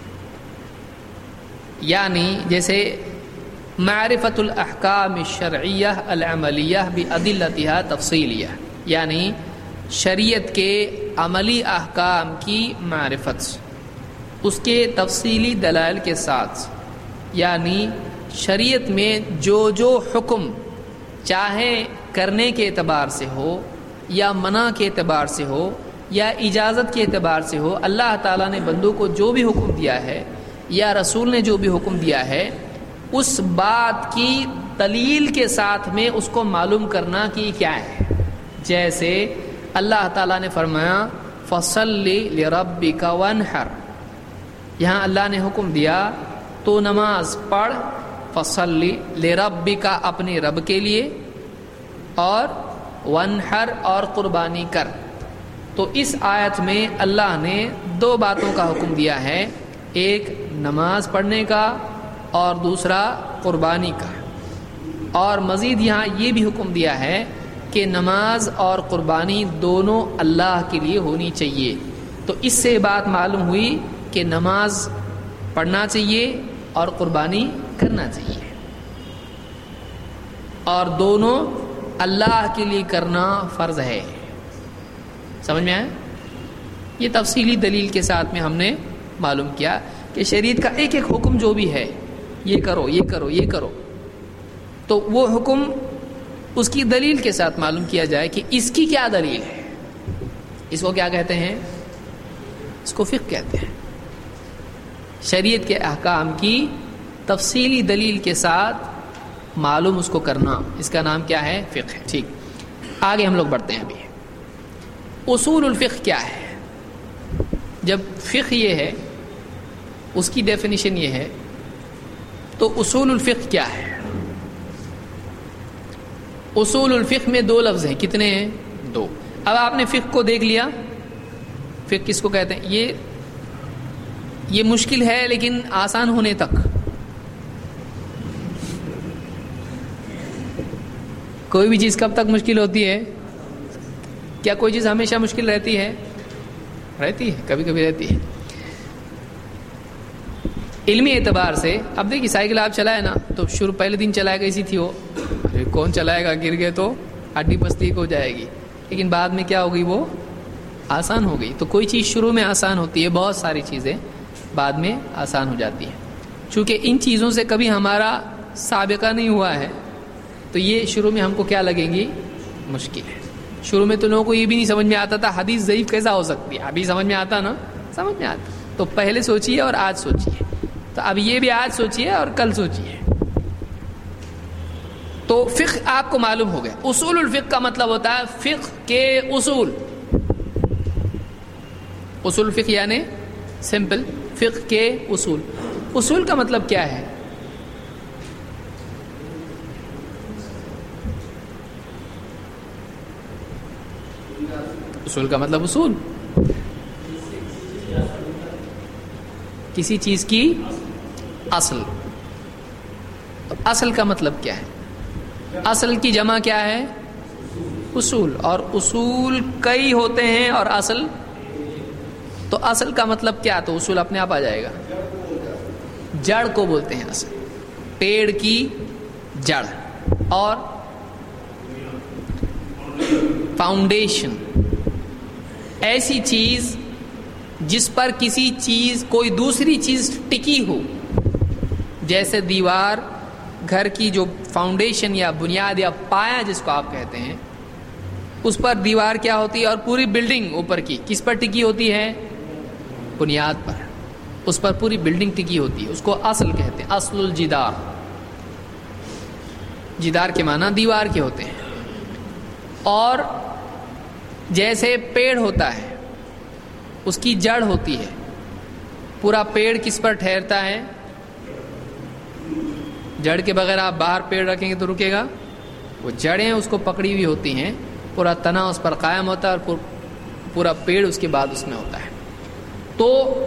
یعنی جیسے معرفت الاحکام الشرعیہ العملیہ بادلتها تفصیلیہ، یعنی شریعت کے عملی احکام کی معرفت اس کے تفصیلی دلائل کے ساتھ، یعنی شریعت میں جو جو حکم چاہے کرنے کے اعتبار سے ہو یا منع کے اعتبار سے ہو یا اجازت کے اعتبار سے ہو، اللہ تعالیٰ نے بندوں کو جو بھی حکم دیا ہے یا رسول نے جو بھی حکم دیا ہے، اس بات کی دلیل کے ساتھ میں اس کو معلوم کرنا کہ کیا ہے۔ جیسے اللہ تعالیٰ نے فرمایا فَصَلِّ لِرَبِّكَ وَانْحَرْ، یہاں اللہ نے حکم دیا تو نماز پڑھ، فَصَلِّ لِرَبِّكَ اپنے رب کے لیے، اور وَانْحَرْ اور قربانی کر۔ تو اس آیت میں اللہ نے دو باتوں کا حکم دیا ہے، ایک نماز پڑھنے کا اور دوسرا قربانی کا، اور مزید یہاں یہ بھی حکم دیا ہے کہ نماز اور قربانی دونوں اللہ کے لیے ہونی چاہیے۔ تو اس سے بات معلوم ہوئی کہ نماز پڑھنا چاہیے اور قربانی کرنا چاہیے، اور دونوں اللہ کے لیے کرنا فرض ہے۔ سمجھ میں آیا؟ یہ تفصیلی دلیل کے ساتھ میں ہم نے معلوم کیا کہ شریعت کا ایک ایک حکم جو بھی ہے، یہ کرو یہ کرو یہ کرو، تو وہ حکم اس کی دلیل کے ساتھ معلوم کیا جائے کہ اس کی کیا دلیل ہے۔ اس کو کیا کہتے ہیں؟ اس کو فقہ کہتے ہیں۔ شریعت کے احکام کی تفصیلی دلیل کے ساتھ معلوم اس کو کرنا، اس کا نام کیا ہے؟ فقہ ہے۔ ٹھیک، آگے ہم لوگ بڑھتے ہیں۔ ابھی اصول الفقہ کیا ہے؟ جب فقہ یہ ہے، اس کی ڈیفینیشن یہ ہے، تو اصول الفقہ کیا ہے؟ اصول الفقہ میں دو لفظ ہیں، کتنے ہیں؟ دو۔ اب آپ نے فقہ کو دیکھ لیا، فقہ کس کو کہتے ہیں؟ یہ یہ مشکل ہے لیکن آسان ہونے تک۔ کوئی بھی چیز کب تک مشکل ہوتی ہے؟ کیا کوئی چیز ہمیشہ مشکل رہتی ہے؟ رہتی ہے، کبھی کبھی رہتی ہے۔ علمی اعتبار سے اب دیکھیے، سائیکل آپ چلائے نا، تو شروع پہلے دن چلائے گا ایسی تھی وہ، کون چلائے گا، گر گئے تو ہڈی پستی ہو جائے گی، لیکن بعد میں کیا ہوگی؟ وہ آسان ہو گئی۔ تو کوئی چیز شروع میں آسان ہوتی ہے، بہت ساری چیزیں بعد میں آسان ہو جاتی ہیں۔ چونکہ ان چیزوں سے کبھی ہمارا سابقہ نہیں ہوا ہے، تو یہ شروع میں ہم کو کیا لگیں گی؟ مشکل ہے۔ شروع میں تو لوگوں کو یہ بھی نہیں سمجھ میں آتا تھا حدیث ضعیف کیسا ہو سکتی ہے، ابھی سمجھ میں آتا نا، سمجھ میں آتا۔ تو پہلے سوچیے اور آج سوچیے، تو اب یہ بھی آج سوچیے اور کل سوچیے۔ تو فقہ آپ کو معلوم ہو گیا۔ اصول الفقہ کا مطلب ہوتا ہے فقہ کے اصول۔ اصول الفقہ یعنی سمپل فقہ کے اصول۔ اصول کا مطلب کیا ہے؟ اصول کا مطلب اصول، کسی چیز کی اصل۔ اصل کا مطلب کیا ہے؟ اصل کی جمع کیا ہے؟ اصول، اور اصول کئی ہوتے ہیں اور اصل، تو اصل کا مطلب کیا؟ تو اصول اپنے آپ آ جائے گا، جڑ کو بولتے ہیں اصل، پیڑ کی جڑ، اور فاؤنڈیشن ایسی چیز جس پر کسی چیز کوئی دوسری چیز ٹکی ہو، جیسے دیوار، گھر کی جو فاؤنڈیشن یا بنیاد یا پایا جس کو آپ کہتے ہیں، اس پر دیوار کیا ہوتی ہے، اور پوری بلڈنگ اوپر کی کس پر ٹکی ہوتی ہے؟ بنیاد پر، اس پر پوری بلڈنگ ٹکی ہوتی ہے، اس کو اصل کہتے ہیں۔ اصل الجدار، جدار کے معنی دیوار کے ہوتے ہیں۔ اور جیسے پیڑ ہوتا ہے، اس کی جڑ ہوتی ہے. پورا پیڑ کس پر ٹھہرتا ہے؟ جڑ کے بغیر آپ باہر پیڑ رکھیں گے تو رکے گا؟ وہ جڑیں اس کو پکڑی ہوئی ہوتی ہیں، پورا تنا اس پر قائم ہوتا ہے اور پورا پیڑ اس کے بعد اس میں ہوتا ہے. تو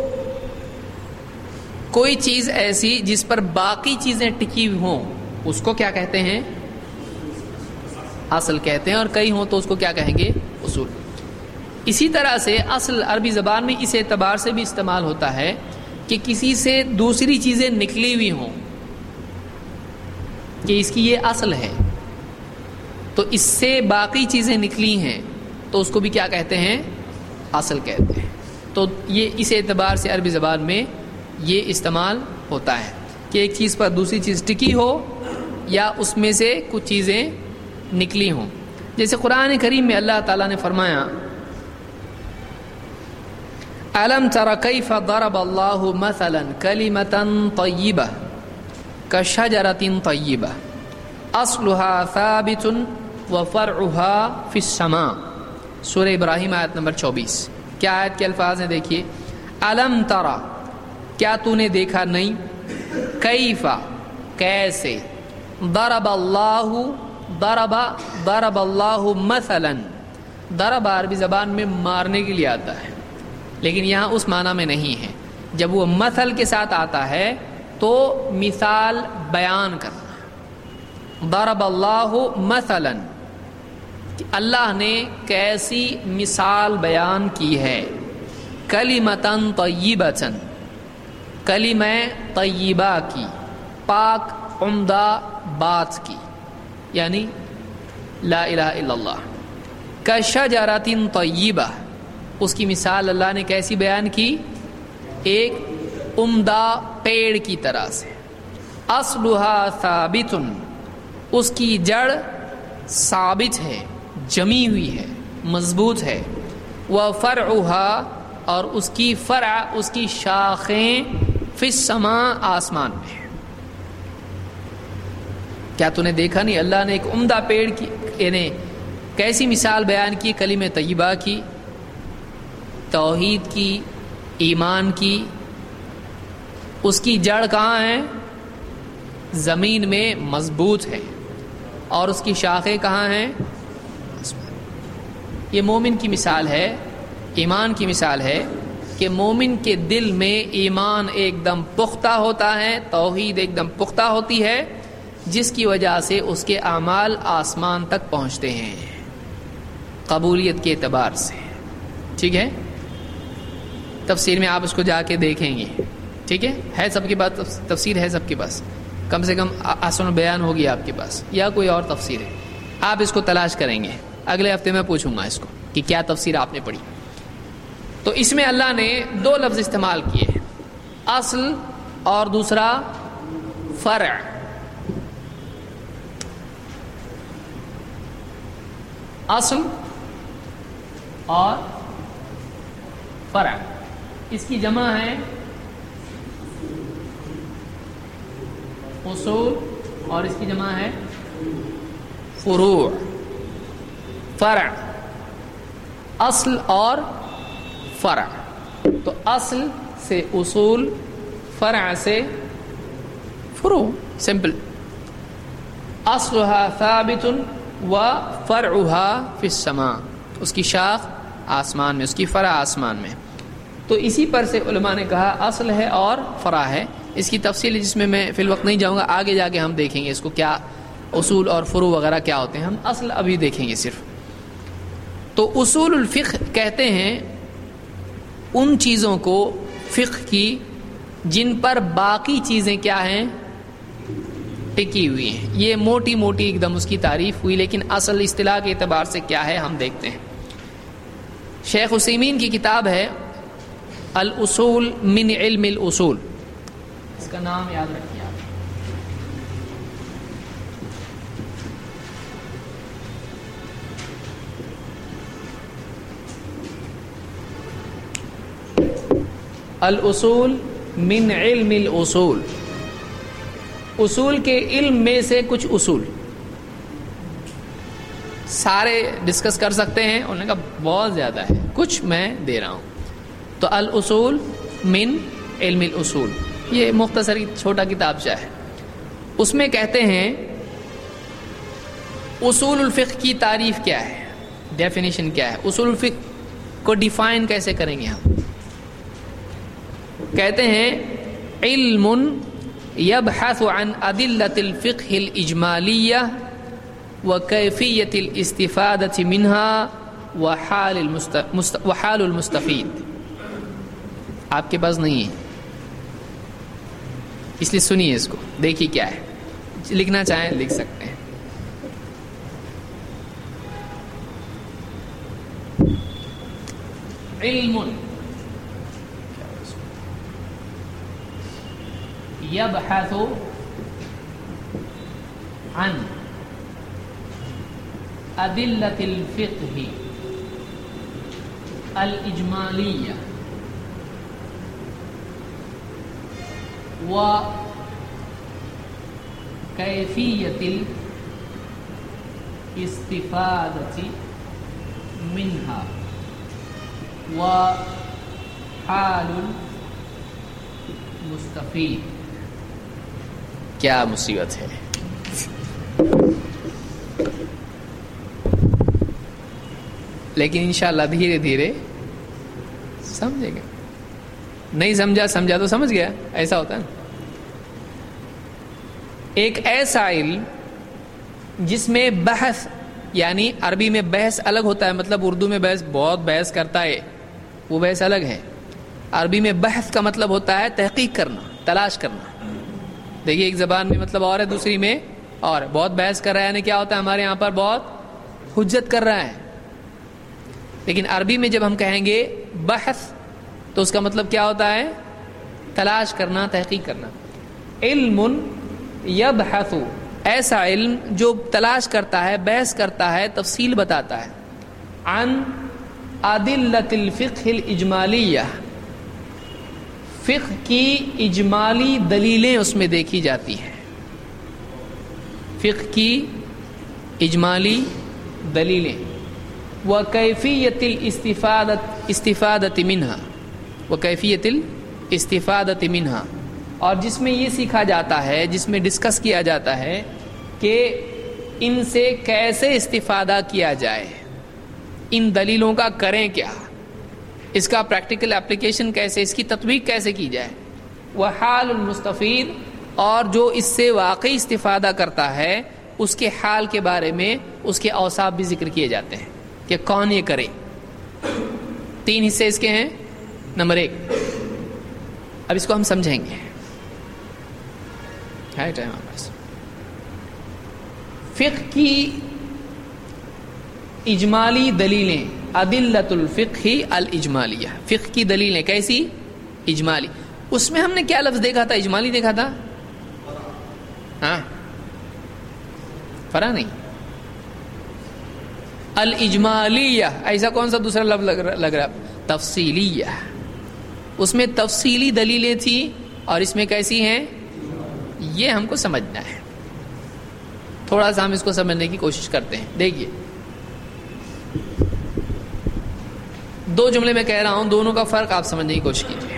کوئی چیز ایسی جس پر باقی چیزیں ٹکی ہوئی ہوں اس کو کیا کہتے ہیں؟ اصل کہتے ہیں. اور کئی ہوں تو اس کو کیا کہیں گے؟ اصول. اسی طرح سے اصل عربی زبان میں اس اعتبار سے بھی استعمال ہوتا ہے کہ کسی سے دوسری چیزیں نکلی ہوئی ہوں کہ اس کی یہ اصل ہے، تو اس سے باقی چیزیں نکلی ہیں تو اس کو بھی کیا کہتے ہیں؟ اصل کہتے ہیں. تو یہ اس اعتبار سے عربی زبان میں یہ استعمال ہوتا ہے کہ ایک چیز پر دوسری چیز ٹکی ہو یا اس میں سے کچھ چیزیں نکلی ہوں. جیسے قرآن کریم میں اللہ تعالیٰ نے فرمایا أَلَمْ تَرَ كَيْفَ ضَرَبَ اللَّهُ مَثَلًا كَلِمَةً طَيِّبَةً كَشَجَرَةٍ طَيِّبَةٍ أَصْلُهَا ثَابِتٌ وَفَرْعُهَا فِي السَّمَاءِ. سورہ ابراہیم آیت نمبر چوبیس. کیا آیت کے الفاظ ہیں دیکھیے. أَلَمْ تَرَ کیا تو نے دیکھا نہیں؟ کیفا کیسے، ضرب اللہ ضرب ضرب اللہ مثلا. ضرب عربی زبان میں مارنے کے لیے آتا ہے لیکن یہاں اس معنی میں نہیں ہے. جب وہ مثل کے ساتھ آتا ہے تو مثال بیان کرنا. ضرب اللہ مثلا اللہ نے کیسی مثال بیان کی ہے. کلمۃ طیبۃ کلمہ طیبہ کی، پاک عمدہ بات کی، یعنی لا الہ الا اللہ. کشجرۃ طیبہ اس کی مثال اللہ نے کیسی بیان کی؟ ایک عمدہ پیڑ کی طرح سے. اصلها ثابت اس کی جڑ ثابت ہے، جمی ہوئی ہے، مضبوط ہے. وفرعها اور اس کی فرع اس کی شاخیں فی السماء آسمان میں. کیا تو نے دیکھا نہیں اللہ نے ایک عمدہ پیڑ کی یعنی کیسی مثال بیان کی؟ کلمہ طیبہ کی، توحید کی، ایمان کی. اس کی جڑ کہاں ہے؟ زمین میں مضبوط ہے. اور اس کی شاخیں کہاں ہیں؟ یہ مومن کی مثال ہے، ایمان کی مثال ہے کہ مومن کے دل میں ایمان ایک دم پختہ ہوتا ہے، توحید ایک دم پختہ ہوتی ہے، جس کی وجہ سے اس کے اعمال آسمان تک پہنچتے ہیں قبولیت کے اعتبار سے. ٹھیک ہے، تفسیر میں آپ اس کو جا کے دیکھیں گے. ٹھیک ہے، ہے سب کے پاس تفسیر؟ ہے سب کے پاس؟ کم سے کم احسن بیان ہوگی آپ کے پاس یا کوئی اور تفسیر ہے؟ آپ اس کو تلاش کریں گے. اگلے ہفتے میں پوچھوں گا اس کو کہ کیا تفسیر آپ نے پڑھی. تو اس میں اللہ نے دو لفظ استعمال کیے، اصل اور دوسرا فرع. اصل اور فرع اس کی جمع ہے اصول اور اس کی جمع ہے فروع. فرع اصل اور فرع. تو اصل سے اصول، فرع سے فروع. سمپل. اصلها ثابت وفرعها فی السماء. اس کی شاخ آسمان میں، اس کی فرع آسمان میں. تو اسی پر سے علماء نے کہا اصل ہے اور فرع ہے. اس کی تفصیل جس میں میں فی الوقت نہیں جاؤں گا، آگے جا کے ہم دیکھیں گے اس کو کیا اصول اور فروع وغیرہ کیا ہوتے ہیں. ہم اصل ابھی دیکھیں گے صرف. تو اصول الفقہ کہتے ہیں ان چیزوں کو فقہ کی جن پر باقی چیزیں کیا ہیں؟ ٹکی ہوئی ہیں. یہ موٹی موٹی ایک دم اس کی تعریف ہوئی، لیکن اصل اصطلاح کے اعتبار سے کیا ہے ہم دیکھتے ہیں. شیخ عثیمین کی کتاب ہے الاصول من علم الاصول، اس کا نام یاد رکھیے آپ. الاصول من علم الاصول، اصول کے علم میں سے کچھ اصول. سارے ڈسکس کر سکتے ہیں؟ انہوں نے کہا بہت زیادہ ہے، کچھ میں دے رہا ہوں. تو الاصول من علم الاصول، یہ مختصر چھوٹا کتابچہ ہے. اس میں کہتے ہیں اصول الفقہ کی تعریف کیا ہے، ڈیفینیشن کیا ہے، اصول الفقہ کو ڈیفائن کیسے کریں گے ہم. کہتے ہیں علم یبحث عن ادلۃ الفقہ الاجمالیہ وکیفیۃ الاستفادۃ منها وحال المست... وحال المستفید. آپ کے پاس نہیں ہے اس لیے سنیے اس کو، دیکھیے کیا ہے. لکھنا چاہیں لکھ سکتے ہیں. علم یبحث عن ادلۃ الفقہ الاجمالیہ و کیفیت الاستفادۃ منها و حال المستفید. کیا مصیبت ہے. لیکن انشاءاللہ دھیرے دھیرے سمجھے گا. نہیں سمجھا سمجھا تو سمجھ گیا، ایسا ہوتا ہے. ایک ایسا علم جس میں بحث، یعنی عربی میں بحث الگ ہوتا ہے، مطلب اردو میں بحث بہت بحث کرتا ہے وہ بحث الگ ہے. عربی میں بحث کا مطلب ہوتا ہے تحقیق کرنا، تلاش کرنا. دیکھیے ایک زبان میں مطلب اور ہے، دوسری میں اور. بہت بحث کر رہا ہے یعنی کیا ہوتا ہے ہمارے یہاں پر بہت حجت کر رہا ہے. لیکن عربی میں جب ہم کہیں گے بحث تو اس کا مطلب کیا ہوتا ہے؟ تلاش کرنا، تحقیق کرنا. علم یبحث، ایسا علم جو تلاش کرتا ہے، بحث کرتا ہے، تفصیل بتاتا ہے. عن ادلۃ الفقہ الاجمالیہ، فقہ کی اجمالی دلیلیں اس میں دیکھی جاتی ہیں. فقہ کی اجمالی دلیلیں. وکیفیت الاستفادۃ استفادۃ منها، وکیفیت الاستفادۃ منها، اور جس میں یہ سیکھا جاتا ہے، جس میں ڈسکس کیا جاتا ہے کہ ان سے کیسے استفادہ کیا جائے، ان دلیلوں کا کریں کیا، اس کا پریکٹیکل اپلیکیشن کیسے، اس کی تطبیق کیسے کی جائے. وحال المستفید، اور جو اس سے واقعی استفادہ کرتا ہے اس کے حال کے بارے میں اس کے اوصاف بھی ذکر کیے جاتے ہیں کہ کون یہ کرے. تین حصے اس کے ہیں. نمبر ایک، اب اس کو ہم سمجھیں گے، ہے ٹائم ہمارے پاس. فقہ کی اجمالی دلیلیں، ادلۃ الفقہ الاجمالیہ، فقہ کی دلیلیں کیسی؟ اجمالی. اس میں ہم نے کیا لفظ دیکھا تھا؟ اجمالی دیکھا تھا. ہاں فرا نہیں. الاجمالیہ، ایسا کون سا دوسرا لفظ لگ رہا؟ تفصیلیہ. اس میں تفصیلی دلیلیں تھیں اور اس میں کیسی ہیں؟ یہ ہم کو سمجھنا ہے. تھوڑا سا ہم اس کو سمجھنے کی کوشش کرتے ہیں. دیکھیے دو جملے میں کہہ رہا ہوں، دونوں کا فرق آپ سمجھنے کی کوشش کیجیے.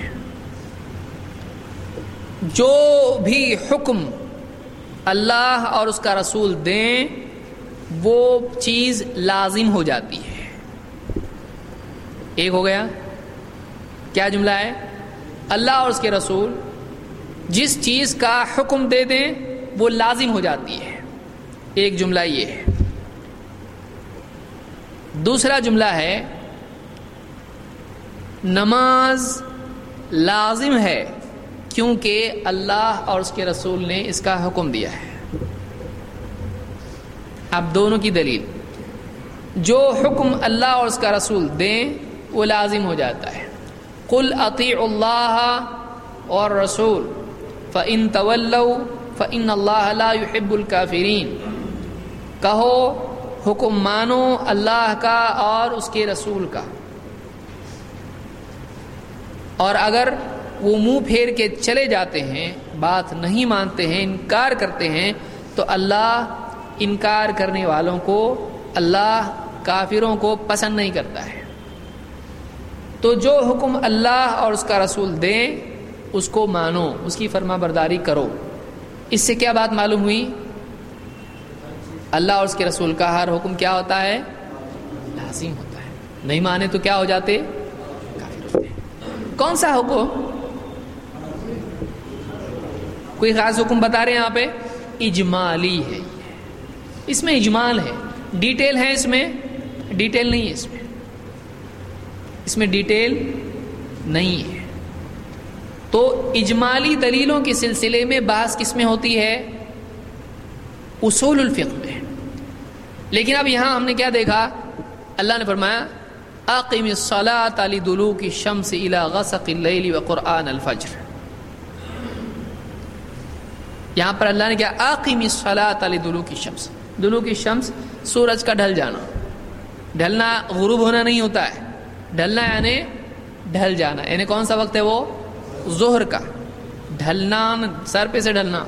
جو بھی حکم اللہ اور اس کا رسول دیں وہ چیز لازم ہو جاتی ہے. ایک ہو گیا. کیا جملہ ہے؟ اللہ اور اس کے رسول جس چیز کا حکم دے دیں وہ لازم ہو جاتی ہے. ایک جملہ یہ ہے. دوسرا جملہ ہے نماز لازم ہے کیونکہ اللہ اور اس کے رسول نے اس کا حکم دیا ہے. اب دونوں کی دلیل، جو حکم اللہ اور اس کا رسول دیں وہ لازم ہو جاتا ہے. قل اطیعوا اللہ والرسول فإن تولوا فإن اللہ لا يحب الکافرین. کہو حکم مانو اللہ کا اور اس کے رسول کا، اور اگر وہ منہ پھیر کے چلے جاتے ہیں، بات نہیں مانتے ہیں، انکار کرتے ہیں، تو اللہ انکار کرنے والوں کو، اللہ کافروں کو پسند نہیں کرتا ہے. تو تو جو حکم اللہ اور اس کا رسول دیں اس کو مانو، اس کی فرما برداری کرو۔ اس سے کیا بات معلوم ہوئی؟ اللہ اور اس کے رسول کا ہر حکم کیا ہوتا ہے؟ لازم ہوتا ہے، نہیں مانے تو کیا ہو جاتے؟ کافر ہوتے ہیں۔ کون سا حکم؟ کوئی خاص حکم بتا رہے ہیں یہاں پہ؟ اجمالی ہے، اس میں اجمال ہے، ڈیٹیل ہے، اس میں ڈیٹیل نہیں ہے، اس میں اس میں ڈیٹیل نہیں ہے۔ تو اجمالی دلیلوں کے سلسلے میں بحث کس میں ہوتی ہے؟ اصول الفقہ میں۔ لیکن اب یہاں ہم نے کیا دیکھا؟ اللہ نے فرمایا اقم الصلاۃ لدلوک الشمس الی غسق اللیل وقرآن الفجر۔ یہاں پر اللہ نے کیا؟ اقم الصلاۃ لدلوک الشمس، دلوک الشمس سورج کا ڈھل جانا، ڈھلنا غروب ہونا نہیں ہوتا ہے، ڈھلنا یعنی ڈھل جانا، یعنی کون سا وقت ہے وہ؟ ظہر کا ڈھلنا، سر پہ سے ڈھلنا،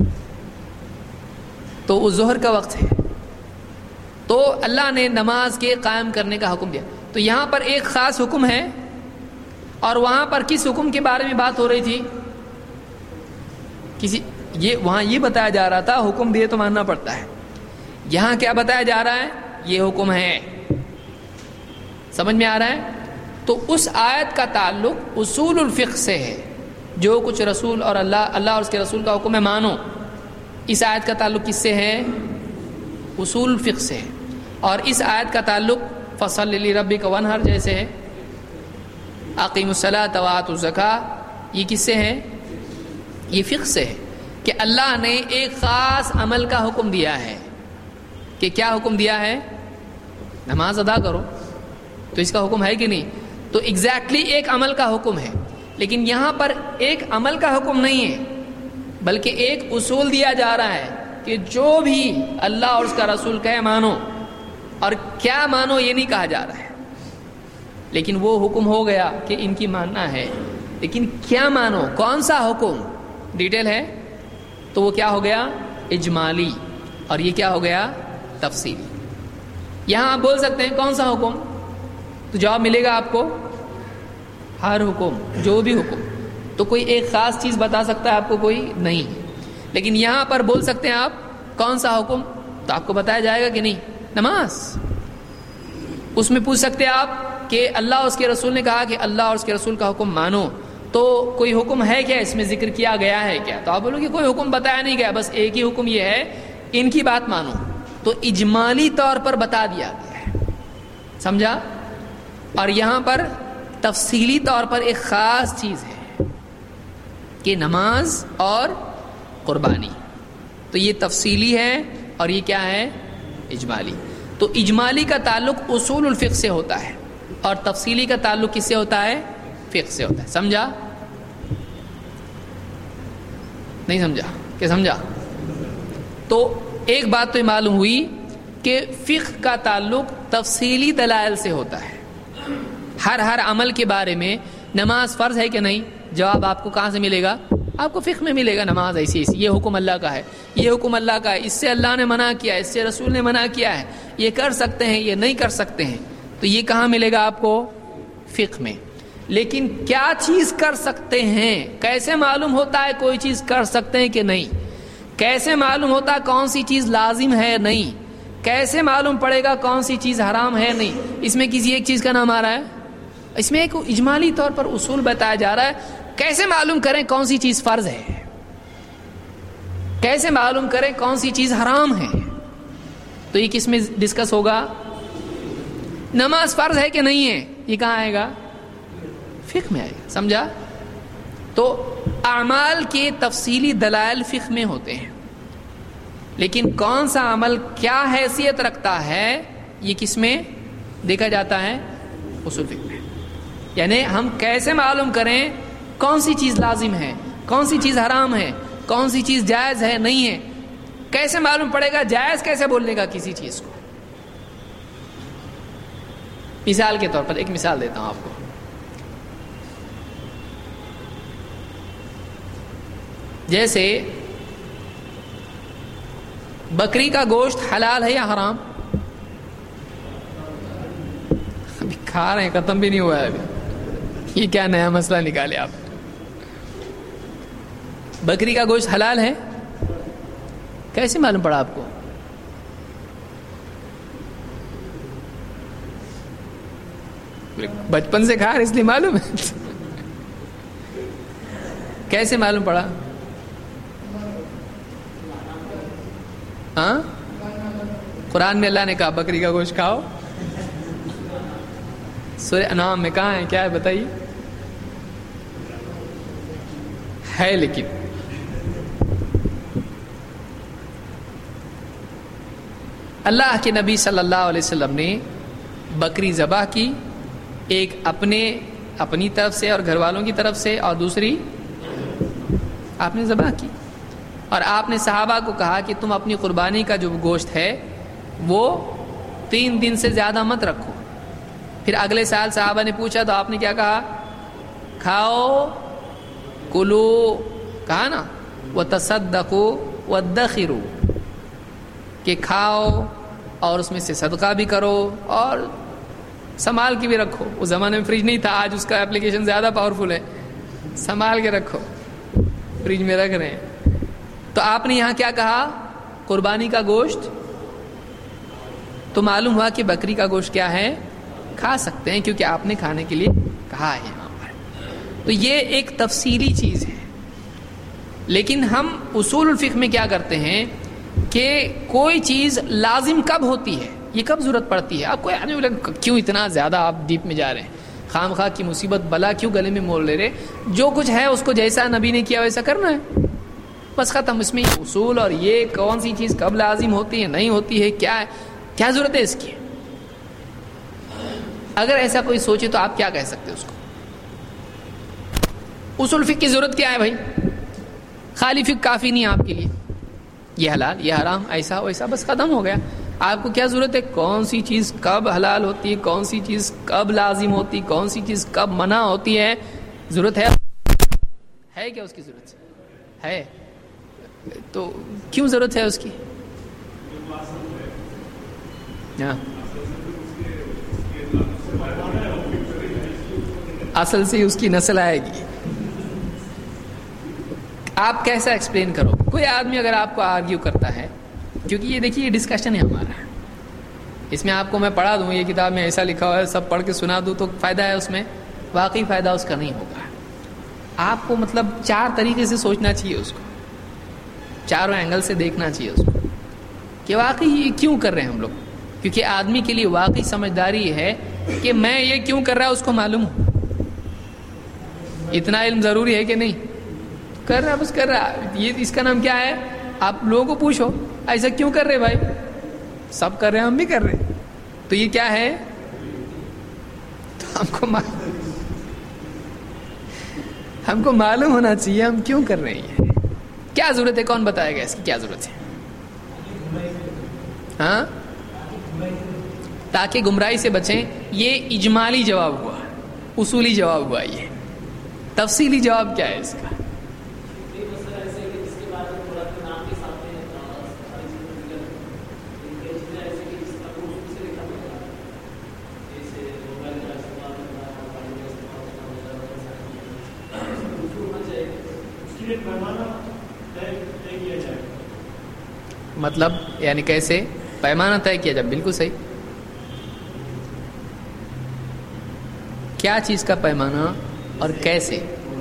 تو وہ ظہر کا وقت ہے۔ تو اللہ نے نماز کے قائم کرنے کا حکم دیا۔ تو یہاں پر ایک خاص حکم ہے، اور وہاں پر کس حکم کے بارے میں بات ہو رہی تھی؟ کسی یہ وہاں یہ بتایا جا رہا تھا حکم دیے تو ماننا پڑتا ہے، یہاں کیا بتایا جا رہا ہے؟ یہ حکم ہے، سمجھ میں آ رہا ہے؟ تو اس آیت کا تعلق اصول الفقہ سے ہے، جو کچھ رسول اور اللہ اللہ اور اس کے رسول کا حکم ہے مانو، اس آیت کا تعلق کس سے ہے؟ اصول الفقہ سے ہے۔ اور اس آیت کا تعلق فصل لربک وانحر جیسے ہے، اقیم الصلاۃ وآتوا الزکاۃ، یہ کس سے ہے؟ یہ فقہ سے ہے کہ اللہ نے ایک خاص عمل کا حکم دیا ہے، کہ کیا حکم دیا ہے؟ نماز ادا کرو، تو اس کا حکم ہے کہ نہیں؟ تو ایگزیکٹلی ایک عمل کا حکم ہے، لیکن یہاں پر ایک عمل کا حکم نہیں ہے، بلکہ ایک اصول دیا جا رہا ہے کہ جو بھی اللہ اور اس کا رسول کہے مانو، اور کیا مانو یہ نہیں کہا جا رہا ہے، لیکن وہ حکم ہو گیا کہ ان کی ماننا ہے، لیکن کیا مانو، کون سا حکم، ڈیٹیل ہے، تو وہ کیا ہو گیا؟ اجمالی، اور یہ کیا ہو گیا؟ تفصیلی۔ یہاں آپ بول سکتے ہیں کون سا حکم، تو جواب ملے گا آپ کو ہر حکم، جو بھی حکم۔ تو کوئی ایک خاص چیز بتا سکتا ہے آپ کو؟ کوئی نہیں۔ لیکن یہاں پر بول سکتے ہیں آپ کون سا حکم، تو آپ کو بتایا جائے گا کہ نہیں؟ نماز۔ اس میں پوچھ سکتے ہیں آپ کہ اللہ اور اس کے رسول نے کہا کہ اللہ اور اس کے رسول کا حکم مانو، تو کوئی حکم ہے کیا اس میں ذکر کیا گیا ہے کیا؟ تو آپ بولو کہ کوئی حکم بتایا نہیں گیا، بس ایک ہی حکم یہ ہے ان کی بات مانو، تو اجمالی طور پر بتا دیا گیا ہے، سمجھا؟ اور یہاں پر تفصیلی طور پر ایک خاص چیز ہے کہ نماز اور قربانی، تو یہ تفصیلی ہے اور یہ کیا ہے؟ اجمالی۔ تو اجمالی کا تعلق اصول الفقہ سے ہوتا ہے، اور تفصیلی کا تعلق کس سے ہوتا ہے؟ فقہ سے ہوتا ہے، سمجھا؟ نہیں سمجھا؟ کہ سمجھا؟ تو ایک بات تو معلوم ہوئی کہ فقہ کا تعلق تفصیلی دلائل سے ہوتا ہے۔ ہر ہر عمل کے بارے میں، نماز فرض ہے کہ نہیں، جواب آپ کو کہاں سے ملے گا؟ آپ کو فقہ میں ملے گا، نماز ایسی ایسی، یہ حکم اللہ کا ہے، یہ حکم اللہ کا ہے، اس سے اللہ نے منع کیا ہے، اس سے رسول نے منع کیا ہے، یہ کر سکتے ہیں، یہ نہیں کر سکتے ہیں، تو یہ کہاں ملے گا آپ کو؟ فقہ میں۔ لیکن کیا چیز کر سکتے ہیں، کیسے معلوم ہوتا ہے کوئی چیز کر سکتے ہیں کہ نہیں، کیسے معلوم ہوتا ہے کون سی چیز لازم ہے نہیں، کیسے معلوم پڑے گا کون سی چیز حرام ہے نہیں، اس میں کسی ایک چیز کا نام آ رہا ہے؟ اس میں ایک اجمالی طور پر اصول بتایا جا رہا ہے، کیسے معلوم کریں کون سی چیز فرض ہے، کیسے معلوم کریں کون سی چیز حرام ہے، تو یہ کس میں ڈسکس ہوگا؟ نماز فرض ہے کہ نہیں ہے، یہ کہاں آئے گا؟ فقہ میں آئے گا، سمجھا؟ تو اعمال کے تفصیلی دلائل فقہ میں ہوتے ہیں، لیکن کون سا عمل کیا حیثیت رکھتا ہے یہ کس میں دیکھا جاتا ہے؟ اصول فقہ میں۔ یعنی ہم کیسے معلوم کریں کون سی چیز لازم ہے، کون سی چیز حرام ہے، کون سی چیز جائز ہے نہیں ہے، کیسے معلوم پڑے گا جائز کیسے بولنے کا کسی چیز کو؟ مثال کے طور پر ایک مثال دیتا ہوں آپ کو۔ جیسے بکری کا گوشت حلال ہے یا حرام؟ ابھی کھا رہے ہیں، ختم بھی نہیں ہوا ہے ابھی۔ یہ کیا نیا مسئلہ نکالے آپ؟ بکری کا گوشت حلال ہے؟ کیسے معلوم پڑا آپ کو؟ بچپن سے کھا رہے اس لیے معلوم ہے؟ کیسے معلوم پڑا؟ ہاں، قرآن میں اللہ نے کہا بکری کا گوشت کھاؤ. سورہ انعام میں کہاں ہے؟ کیا ہے بتائیے؟ ہے لیکن اللہ کے نبی صلی اللہ علیہ وسلم نے بکری ذبح کی، ایک اپنے اپنی طرف سے اور گھر والوں کی طرف سے، اور دوسری آپ نے ذبح کی. اور آپ نے صحابہ کو کہا کہ تم اپنی قربانی کا جو گوشت ہے وہ تین دن سے زیادہ مت رکھو. پھر اگلے سال صحابہ نے پوچھا تو آپ نے کیا کہا؟ کھاؤ، کلو، کہا نا، وتصدقوا وادخروا، کہ کھاؤ اور اس میں سے صدقہ بھی کرو اور سنبھال کے بھی رکھو. اس زمانے میں فریج نہیں تھا، آج اس کا اپلیکیشن زیادہ پاورفل ہے. سنبھال کے رکھو، فریج میں رکھ رہے ہیں. تو آپ نے یہاں کیا کہا؟ قربانی کا گوشت. تو معلوم ہوا کہ بکری کا گوشت کیا ہے؟ کھا سکتے ہیں، کیونکہ آپ نے کھانے کے لیے کہا ہے یہاں پر. تو یہ ایک تفصیلی چیز ہے. لیکن ہم اصول الفقہ میں کیا کرتے ہیں کہ کوئی چیز لازم کب ہوتی ہے، یہ کب ضرورت پڑتی ہے. آپ کو کیوں اتنا زیادہ آپ ڈیپ میں جا رہے ہیں؟ خام خواہ کی مصیبت بلا کیوں گلے میں مول لے رہے؟ جو کچھ ہے اس کو جیسا نبی نے کیا ویسا کرنا ہے، بس ختم. اس میں اصول اور یہ کون سی چیز کب لازم ہوتی ہے نہیں ہوتی ہے، کیا ہے، کیا ضرورت ہے اس کی؟ اگر ایسا کوئی سوچے تو آپ کیا کہہ سکتے اس کو؟ اصول فقہ کی ضرورت کیا ہے بھائی؟ خالی فقہ کافی نہیں آپ کے لیے. یہ حلال، یہ حرام، ایسا ویسا، بس ختم ہو گیا. آپ کو کیا ضرورت ہے کون سی چیز کب حلال ہوتی ہے، کون سی چیز کب لازم ہوتی، کون سی چیز کب منع ہوتی ہے؟ ضرورت ہے ہے کیا اس کی ضرورت ہے؟ تو کیوں ضرورت ہے اس کی؟ ہاں، اصل سے اس کی نسل آئے گی. آپ کیسا ایکسپلین کرو؟ کوئی آدمی اگر آپ کو آرگیو کرتا ہے، کیونکہ یہ دیکھیے یہ ڈسکشن ہے ہمارا، اس میں آپ کو میں پڑھا دوں یہ کتاب میں ایسا لکھا ہوا ہے، سب پڑھ کے سنا دوں تو فائدہ ہے اس میں؟ واقعی فائدہ اس کا نہیں ہوگا. آپ کو مطلب چار طریقے سے سوچنا چاہیے اس کو، چاروں اینگل سے دیکھنا چاہیے اس کو کہ واقعی یہ کیوں کر رہے ہیں ہم لوگ. کیونکہ آدمی کے لیے واقعی سمجھداری ہے کہ میں یہ کیوں کر رہا ہے اس کو معلوم ہو. اتنا علم ضروری ہے کہ نہیں؟ کر رہا بس کر رہا. یہ اس کا نام کیا ہے؟ آپ لوگوں کو پوچھو ایسا کیوں کر رہے بھائی؟ سب کر رہے ہیں، ہم بھی کر رہے ہیں. تو یہ کیا ہے؟ تو ہم کو معلوم ہم کو معلوم ہونا چاہیے ہم کیوں کر رہے ہیں، کیا ضرورت ہے. کون بتائے گا اس کی کیا ضرورت ہے؟ ہاں، تاکہ گمراہی سے بچیں. یہ اجمالی جواب ہوا، اصولی جواب ہوا. یہ تفصیلی جواب کیا ہے اس کا؟ مطلب یعنی کیسے پیمانہ طے کیا جائے؟ بالکل صحیح. کیا چیز کا پیمانہ اور کیسے؟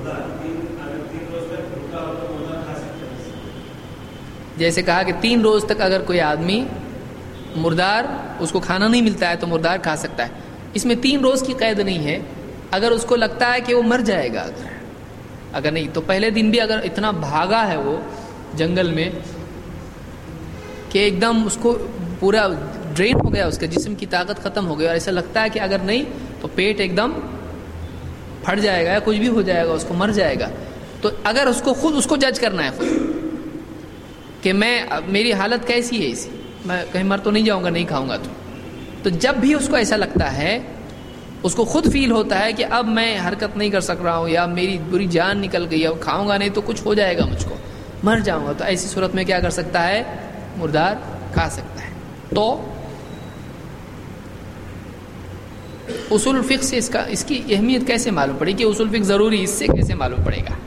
جیسے کہا کہ تین روز تک اگر کوئی آدمی مردار اس کو کھانا نہیں ملتا ہے تو مردار کھا سکتا ہے. اس میں تین روز کی قید نہیں ہے. اگر اس کو لگتا ہے کہ وہ مر جائے گا اگر اگر نہیں تو پہلے دن بھی اگر اتنا بھاگا ہے وہ جنگل میں کہ ایک دم اس کو پورا ڈرین ہو گیا، اس کے جسم کی طاقت ختم ہو گئی، اور ایسا لگتا ہے کہ اگر نہیں تو پیٹ ایک دم پھٹ جائے گا یا کچھ بھی ہو جائے گا، اس کو مر جائے گا. تو اگر اس کو خود اس کو جج کرنا ہے خود کہ میں میری حالت کیسی ہے، اسی میں کہیں مر تو نہیں جاؤں گا نہیں کھاؤں گا. تو تو جب بھی اس کو ایسا لگتا ہے، اس کو خود فیل ہوتا ہے کہ اب میں حرکت نہیں کر سک رہا ہوں یا میری بری جان نکل گئی ہے، کھاؤں گا نہیں تو کچھ ہو جائے گا، مجھ کو مر جاؤں گا، تو ایسی صورت میں کیا کر سکتا ہے؟ مردار کھا سکتا ہے. تو اصول الفقہ سے اس کا اس کی اہمیت کیسے معلوم پڑے کہ اصول فقہ ضروری، اس سے کیسے معلوم پڑے گا؟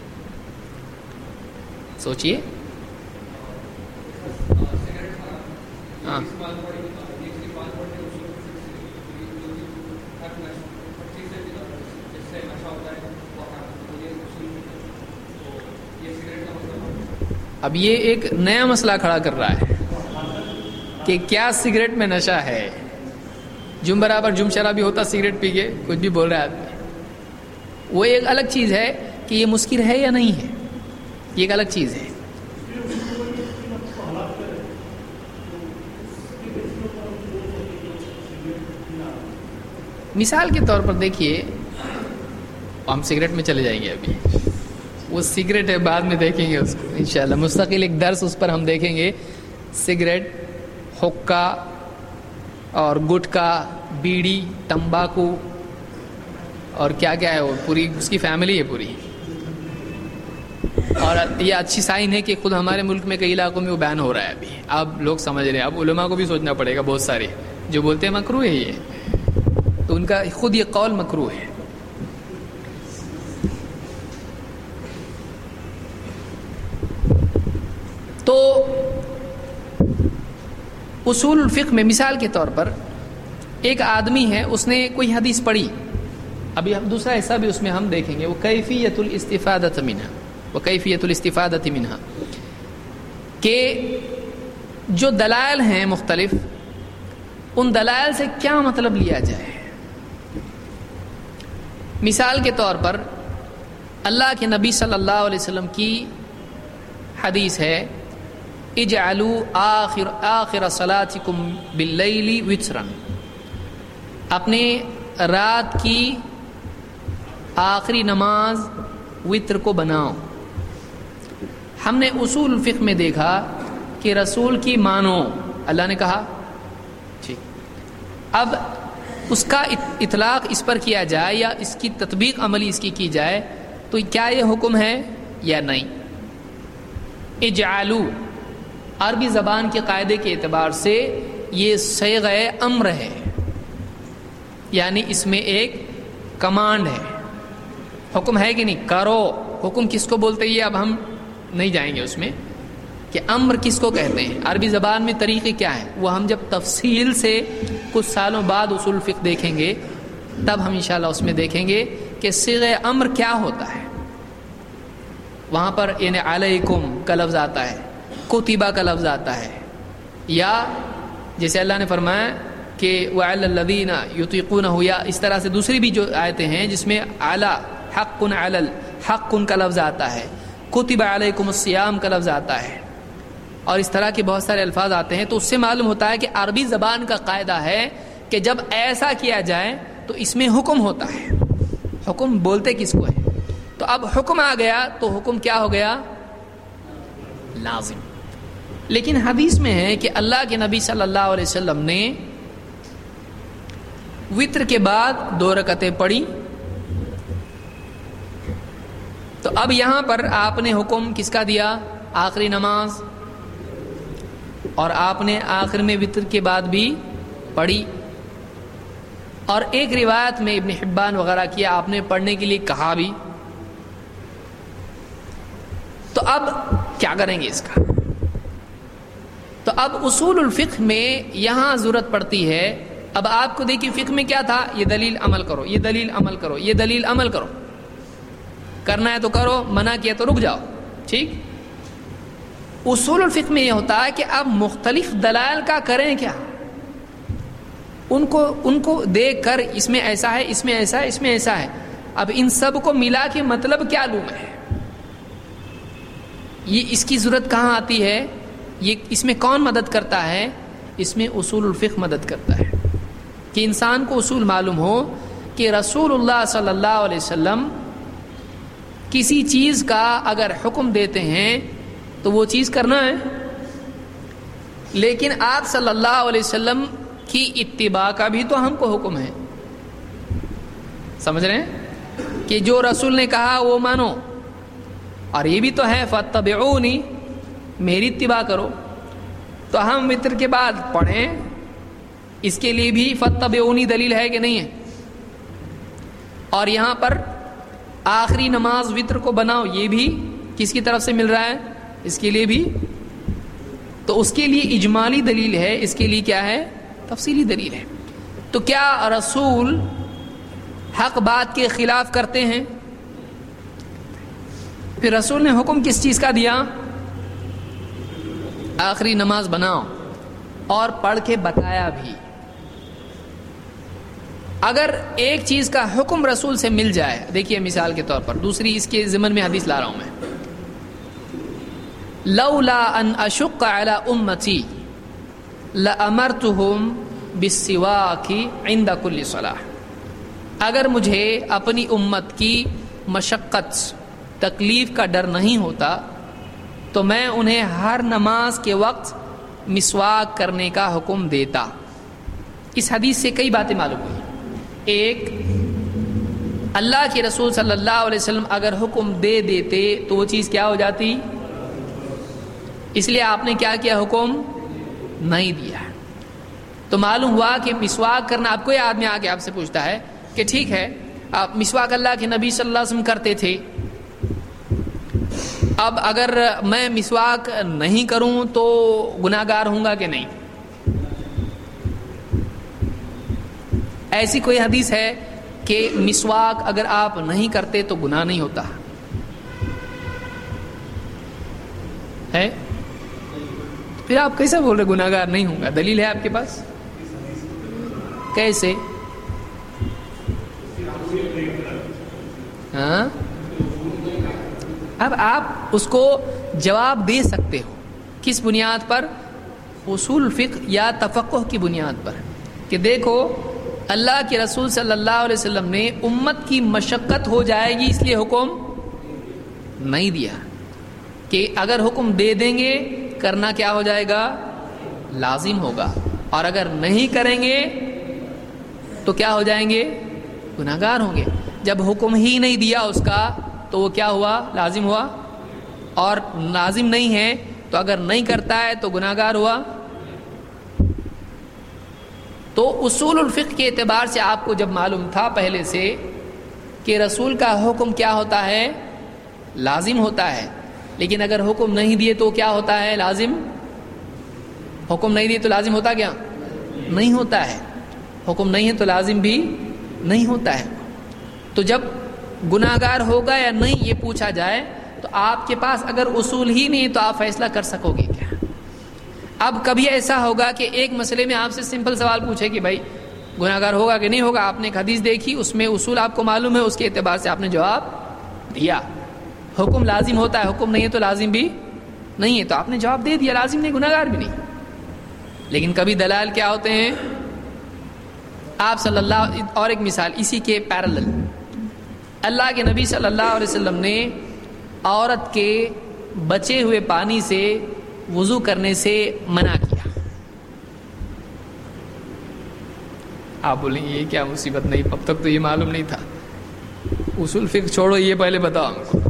سوچئے. ہاں اب یہ ایک نیا مسئلہ کھڑا کر رہا ہے کہ کیا سگریٹ میں نشہ ہے. جم برابر جم شرابی ہوتا سگریٹ پی کے کچھ بھی بول رہا ہے آدمی. وہ ایک الگ چیز ہے کہ یہ مسکر ہے یا نہیں ہے، یہ ایک الگ چیز ہے. مثال کے طور پر دیکھیے، ہم سگریٹ میں چلے جائیں گے. ابھی وہ سگریٹ ہے، بعد میں دیکھیں گے اس کو انشاءاللہ. مستقل ایک درس اس پر ہم دیکھیں گے. سگریٹ، حقہ اور گٹکا، بیڑی، تمباکو اور کیا کیا ہے، وہ پوری اس کی فیملی ہے پوری. اور یہ اچھی سائن ہے کہ خود ہمارے ملک میں کئی علاقوں میں وہ بین ہو رہا ہے. ابھی اب لوگ سمجھ رہے ہیں، اب علماء کو بھی سوچنا پڑے گا. بہت سارے جو بولتے ہیں مکروہ ہے یہ، تو ان کا خود یہ قول مکروہ ہے. تو اصول الفقہ میں مثال کے طور پر ایک آدمی ہے، اس نے کوئی حدیث پڑھی. ابھی ہم دوسرا حصہ بھی اس میں ہم دیکھیں گے، وہ کیفیت الاستفادۃ منہا، وہ کیفیت الاستفادۃ منہا، کہ جو دلائل ہیں مختلف، ان دلائل سے کیا مطلب لیا جائے. مثال کے طور پر اللہ کے نبی صلی اللہ علیہ وسلم کی حدیث ہے، اجعلوا آخر آخر صلاتکم باللیل وترا، اپنے رات کی آخری نماز وتر کو بناؤ. ہم نے اصول فقہ میں دیکھا کہ رسول کی مانو، اللہ نے کہا ٹھیک. اب اس کا اطلاق اس پر کیا جائے یا اس کی تطبیق عملی اس کی کی جائے تو کیا یہ حکم ہے یا نہیں؟ اجعلوا عربی زبان کے قاعدے کے اعتبار سے یہ صیغہ امر ہے، یعنی اس میں ایک کمانڈ ہے، حکم ہے کہ نہیں، کرو. حکم کس کو بولتے ہیں اب ہم نہیں جائیں گے اس میں کہ امر کس کو کہتے ہیں. عربی زبان میں طریقے کیا ہیں وہ ہم جب تفصیل سے کچھ سالوں بعد اصول فقہ دیکھیں گے تب ہم انشاءاللہ اس میں دیکھیں گے کہ صیغہ امر کیا ہوتا ہے. وہاں پر یعنی علیکم کا لفظ آتا ہے، کتبہ کا لفظ آتا ہے، یا جیسے اللہ نے فرمایا کہ وعلی الذین یطیقونہ، یا اس طرح سے دوسری بھی جو آیتیں ہیں جس میں علی حق علی حق کا لفظ آتا ہے، کتب علیکم الصیام کا لفظ آتا ہے، اور اس طرح کے بہت سارے الفاظ آتے ہیں. تو اس سے معلوم ہوتا ہے کہ عربی زبان کا قاعدہ ہے کہ جب ایسا کیا جائے تو اس میں حکم ہوتا ہے. حکم بولتے کس کو ہے؟ تو اب حکم آ گیا تو حکم کیا ہو گیا؟ لازم. لیکن حدیث میں ہے کہ اللہ کے نبی صلی اللہ علیہ وسلم نے وتر کے بعد دو رکعتیں پڑھی. تو اب یہاں پر آپ نے حکم کس کا دیا؟ آخری نماز. اور آپ نے آخر میں وتر کے بعد بھی پڑھی. اور ایک روایت میں ابن حبان وغیرہ کیا آپ نے پڑھنے کے لیے کہا بھی. تو اب کیا کریں گے اس کا؟ تو اب اصول الفقہ میں یہاں ضرورت پڑتی ہے. اب آپ کو دیکھیے فقہ میں کیا تھا؟ یہ دلیل عمل کرو، یہ دلیل عمل کرو، یہ دلیل عمل کرو. کرنا ہے تو کرو، منع کیا تو رک جاؤ. ٹھیک. اصول الفقہ میں یہ ہوتا ہے کہ اب مختلف دلائل کا کریں کیا، ان کو ان کو دیکھ کر اس میں ایسا ہے، اس میں ایسا ہے، اس میں ایسا ہے. اب ان سب کو ملا کے مطلب کیا لوں میں؟ یہ اس کی ضرورت کہاں آتی ہے؟ یہ اس میں کون مدد کرتا ہے؟ اس میں اصول الفقہ مدد کرتا ہے کہ انسان کو اصول معلوم ہو کہ رسول اللہ صلی اللہ علیہ وسلم کسی چیز کا اگر حکم دیتے ہیں تو وہ چیز کرنا ہے. لیکن آپ صلی اللہ علیہ وسلم کی اتباع کا بھی تو ہم کو حکم ہے. سمجھ رہے ہیں کہ جو رسول نے کہا وہ مانو. اور یہ بھی تو ہے فاتبعونی، میری اتباع کرو. تو ہم وتر کے بعد پڑھیں، اس کے لیے بھی فاتبعونی دلیل ہے کہ نہیں ہے؟ اور یہاں پر آخری نماز وطر کو بناؤ، یہ بھی کس کی طرف سے مل رہا ہے؟ اس کے لیے بھی. تو اس کے لیے اجمالی دلیل ہے، اس کے لیے کیا ہے؟ تفصیلی دلیل ہے. تو کیا رسول حق بات کے خلاف کرتے ہیں؟ پھر رسول نے حکم کس چیز کا دیا؟ آخری نماز بناؤ، اور پڑھ کے بتایا بھی. اگر ایک چیز کا حکم رسول سے مل جائے، دیکھیے مثال کے طور پر، دوسری اس کے ضمن میں حدیث لا رہا ہوں میں، لولا ان اشق علی امتی لامرتهم بالسواک عند کل صلاۃ. اگر مجھے اپنی امت کی مشقت تکلیف کا ڈر نہیں ہوتا تو میں انہیں ہر نماز کے وقت مسواک کرنے کا حکم دیتا. اس حدیث سے کئی باتیں معلوم ہوئی. ایک، اللہ کے رسول صلی اللہ علیہ وسلم اگر حکم دے دیتے تو وہ چیز کیا ہو جاتی؟ اس لیے آپ نے کیا کیا؟ حکم نہیں دیا. تو معلوم ہوا کہ مسواک کرنا، اب کوئی آدمی آ کے آپ سے پوچھتا ہے کہ ٹھیک ہے آپ مسواک اللہ کے نبی صلی اللہ علیہ وسلم کرتے تھے، اب اگر میں مسواک نہیں کروں تو گناہ گار ہوں گا کہ نہیں؟ ایسی کوئی حدیث ہے کہ مسواک اگر آپ نہیں کرتے تو گناہ نہیں ہوتا ہے؟ پھر آپ کیسے بول رہے گناہ گار نہیں ہوں گا؟ دلیل ہے آپ کے پاس؟ کیسے؟ ہاں، اب آپ اس کو جواب دے سکتے ہو کس بنیاد پر؟ اصول فقہ یا تفقہ کی بنیاد پر، کہ دیکھو اللہ کے رسول صلی اللہ علیہ وسلم نے امت کی مشقت ہو جائے گی اس لیے حکم نہیں دیا، کہ اگر حکم دے دیں گے کرنا کیا ہو جائے گا؟ لازم ہوگا، اور اگر نہیں کریں گے تو کیا ہو جائیں گے؟ گناہ گار ہوں گے. جب حکم ہی نہیں دیا اس کا تو وہ کیا ہوا؟ لازم ہوا. اور لازم نہیں ہے تو اگر نہیں کرتا ہے تو گناہ گار ہوا. تو اصول الفقہ کے اعتبار سے آپ کو جب معلوم تھا پہلے سے کہ رسول کا حکم کیا ہوتا ہے؟ لازم ہوتا ہے. لیکن اگر حکم نہیں دیے تو کیا ہوتا ہے؟ لازم. حکم نہیں دیے تو لازم ہوتا کیا؟ نہیں ہوتا ہے. حکم نہیں ہے تو لازم بھی نہیں ہوتا ہے. تو جب گناہ گار ہوگا یا نہیں یہ پوچھا جائے تو آپ کے پاس اگر اصول ہی نہیں تو آپ فیصلہ کر سکو گے کیا؟ اب کبھی ایسا ہوگا کہ ایک مسئلے میں آپ سے سمپل سوال پوچھے کہ بھائی گناہ گار ہوگا کہ نہیں ہوگا، آپ نے ایک حدیث دیکھی اس میں اصول آپ کو معلوم ہے، اس کے اعتبار سے آپ نے جواب دیا. حکم لازم ہوتا ہے، حکم نہیں ہے تو لازم بھی نہیں ہے، تو آپ نے جواب دے دیا، لازم نہیں، گناہ گار بھی نہیں. لیکن کبھی دلائل کیا ہوتے ہیں؟ آپ صلی اللہ، اور ایک مثال اسی کے پیرلل، اللہ کے نبی صلی اللہ علیہ وسلم نے عورت کے بچے ہوئے پانی سے وضو کرنے سے منع کیا. آپ بولیں یہ کیا مصیبت؟ نہیں، اب تک تو یہ معلوم نہیں تھا. اصول فقہ چھوڑو، یہ پہلے بتاؤ ہم کو.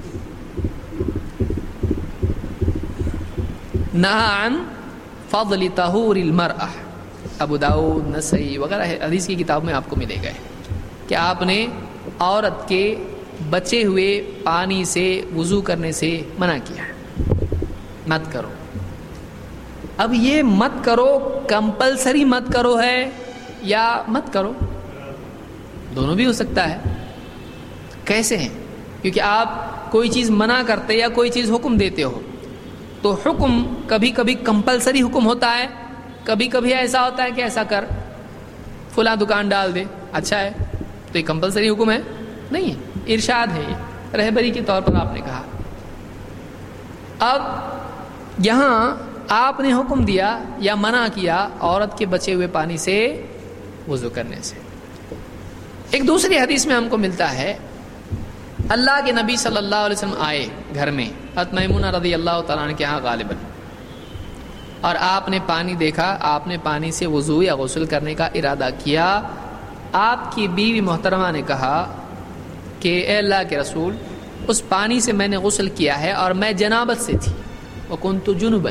نہى عن فضل طہور المرأة، ابو داؤد، نسائی وغیرہ حدیث کی کتاب میں آپ کو ملے گا کہ آپ نے عورت کے بچے ہوئے پانی سے وضو کرنے سے منع کیا ہے، مت کرو. اب یہ مت کرو کمپلسری مت کرو ہے یا مت کرو؟ دونوں بھی ہو سکتا ہے. کیسے ہیں؟ کیونکہ آپ کوئی چیز منع کرتے یا کوئی چیز حکم دیتے ہو تو حکم کبھی کبھی کمپلسری حکم ہوتا ہے، کبھی کبھی ایسا ہوتا ہے کہ ایسا کر، فلاں دکان ڈال دے، اچھا ہے، تو یہ کمپلسری حکم ہے؟ نہیں ہے، ارشاد ہے، یہ رہبری کے طور پر آپ نے کہا. اب یہاں آپ نے حکم دیا یا منع کیا عورت کے بچے ہوئے پانی سے وضو کرنے سے. ایک دوسری حدیث میں ہم کو ملتا ہے اللہ کے نبی صلی اللہ علیہ وسلم آئے گھر میں حضرت میمونہ رضی اللہ تعالیٰ عنہ کے ہاں غالباً، اور آپ نے پانی دیکھا، آپ نے پانی سے وضو یا غسل کرنے کا ارادہ کیا. آپ کی بیوی محترمہ نے کہا کہ اے اللہ کے رسول، اس پانی سے میں نے غسل کیا ہے اور میں جنابت سے تھی، وکنت جنبا،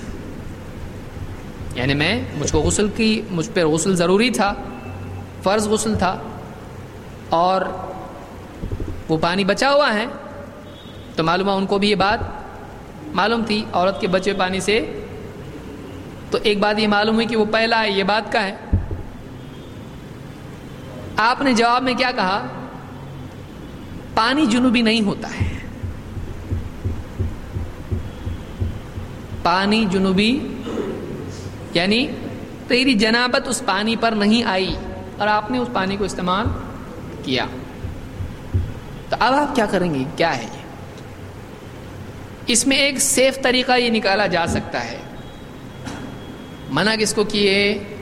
یعنی میں مجھ کو غسل کی مجھ پر غسل ضروری تھا، فرض غسل تھا. اور وہ پانی بچا ہوا ہے، تو معلوم ہے ان کو بھی یہ بات معلوم تھی عورت کے بچے پانی سے، تو ایک بات یہ معلوم ہوئی کہ وہ پہلا ہے، یہ بات کا ہے۔ آپ نے جواب میں کیا کہا؟ پانی جنوبی نہیں ہوتا ہے، پانی جنوبی یعنی تیری جنابت اس پانی پر نہیں آئی اور آپ نے اس پانی کو استعمال کیا، تو اب آپ کیا کریں گے؟ کیا ہے یہ؟ اس میں ایک سیف طریقہ یہ نکالا جا سکتا ہے۔ منع کس کو کیے؟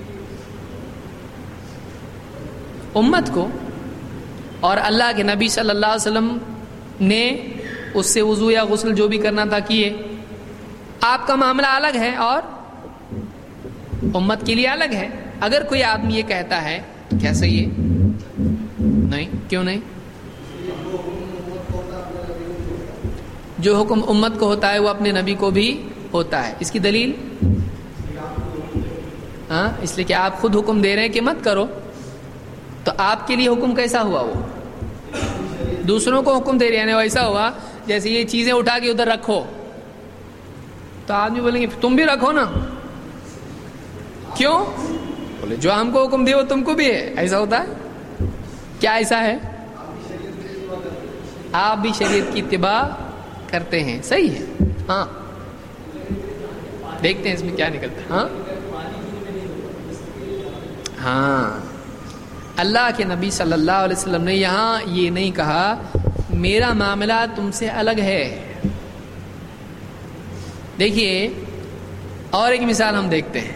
امت کو، اور اللہ کے نبی صلی اللہ علیہ وسلم نے اس سے وضو یا غسل جو بھی کرنا تھا کیے۔ آپ کا معاملہ الگ ہے اور امت کے لیے الگ ہے۔ اگر کوئی آدمی یہ کہتا ہے تو کیا صحیح ہے؟ نہیں، کیوں نہیں؟ جو حکم امت کو ہوتا ہے وہ اپنے نبی کو بھی ہوتا ہے۔ اس کی دلیل؟ ہاں، اس لیے کہ آپ خود حکم دے رہے ہیں کہ مت کرو، تو آپ کے لیے حکم کیسا ہوا؟ وہ دوسروں کو حکم دے رہے ہیں، ایسا ہوا جیسے یہ چیزیں اٹھا کے ادھر رکھو، تو آدمی بولیں گے تم بھی رکھو نا، کیوں؟ بولے جو ہم کو حکم دے وہ تم کو بھی ہے۔ ایسا ہوتا ہے کیا؟ ایسا ہے؟ آپ بھی شریعت کی اتباع کرتے ہیں، صحیح ہے۔ ہاں، دیکھتے ہیں اس میں کیا نکلتا ہے۔ ہاں ہاں اللہ کے نبی صلی اللہ علیہ وسلم نے یہاں یہ نہیں کہا میرا معاملہ تم سے الگ ہے۔ دیکھیے اور ایک مثال ہم دیکھتے ہیں۔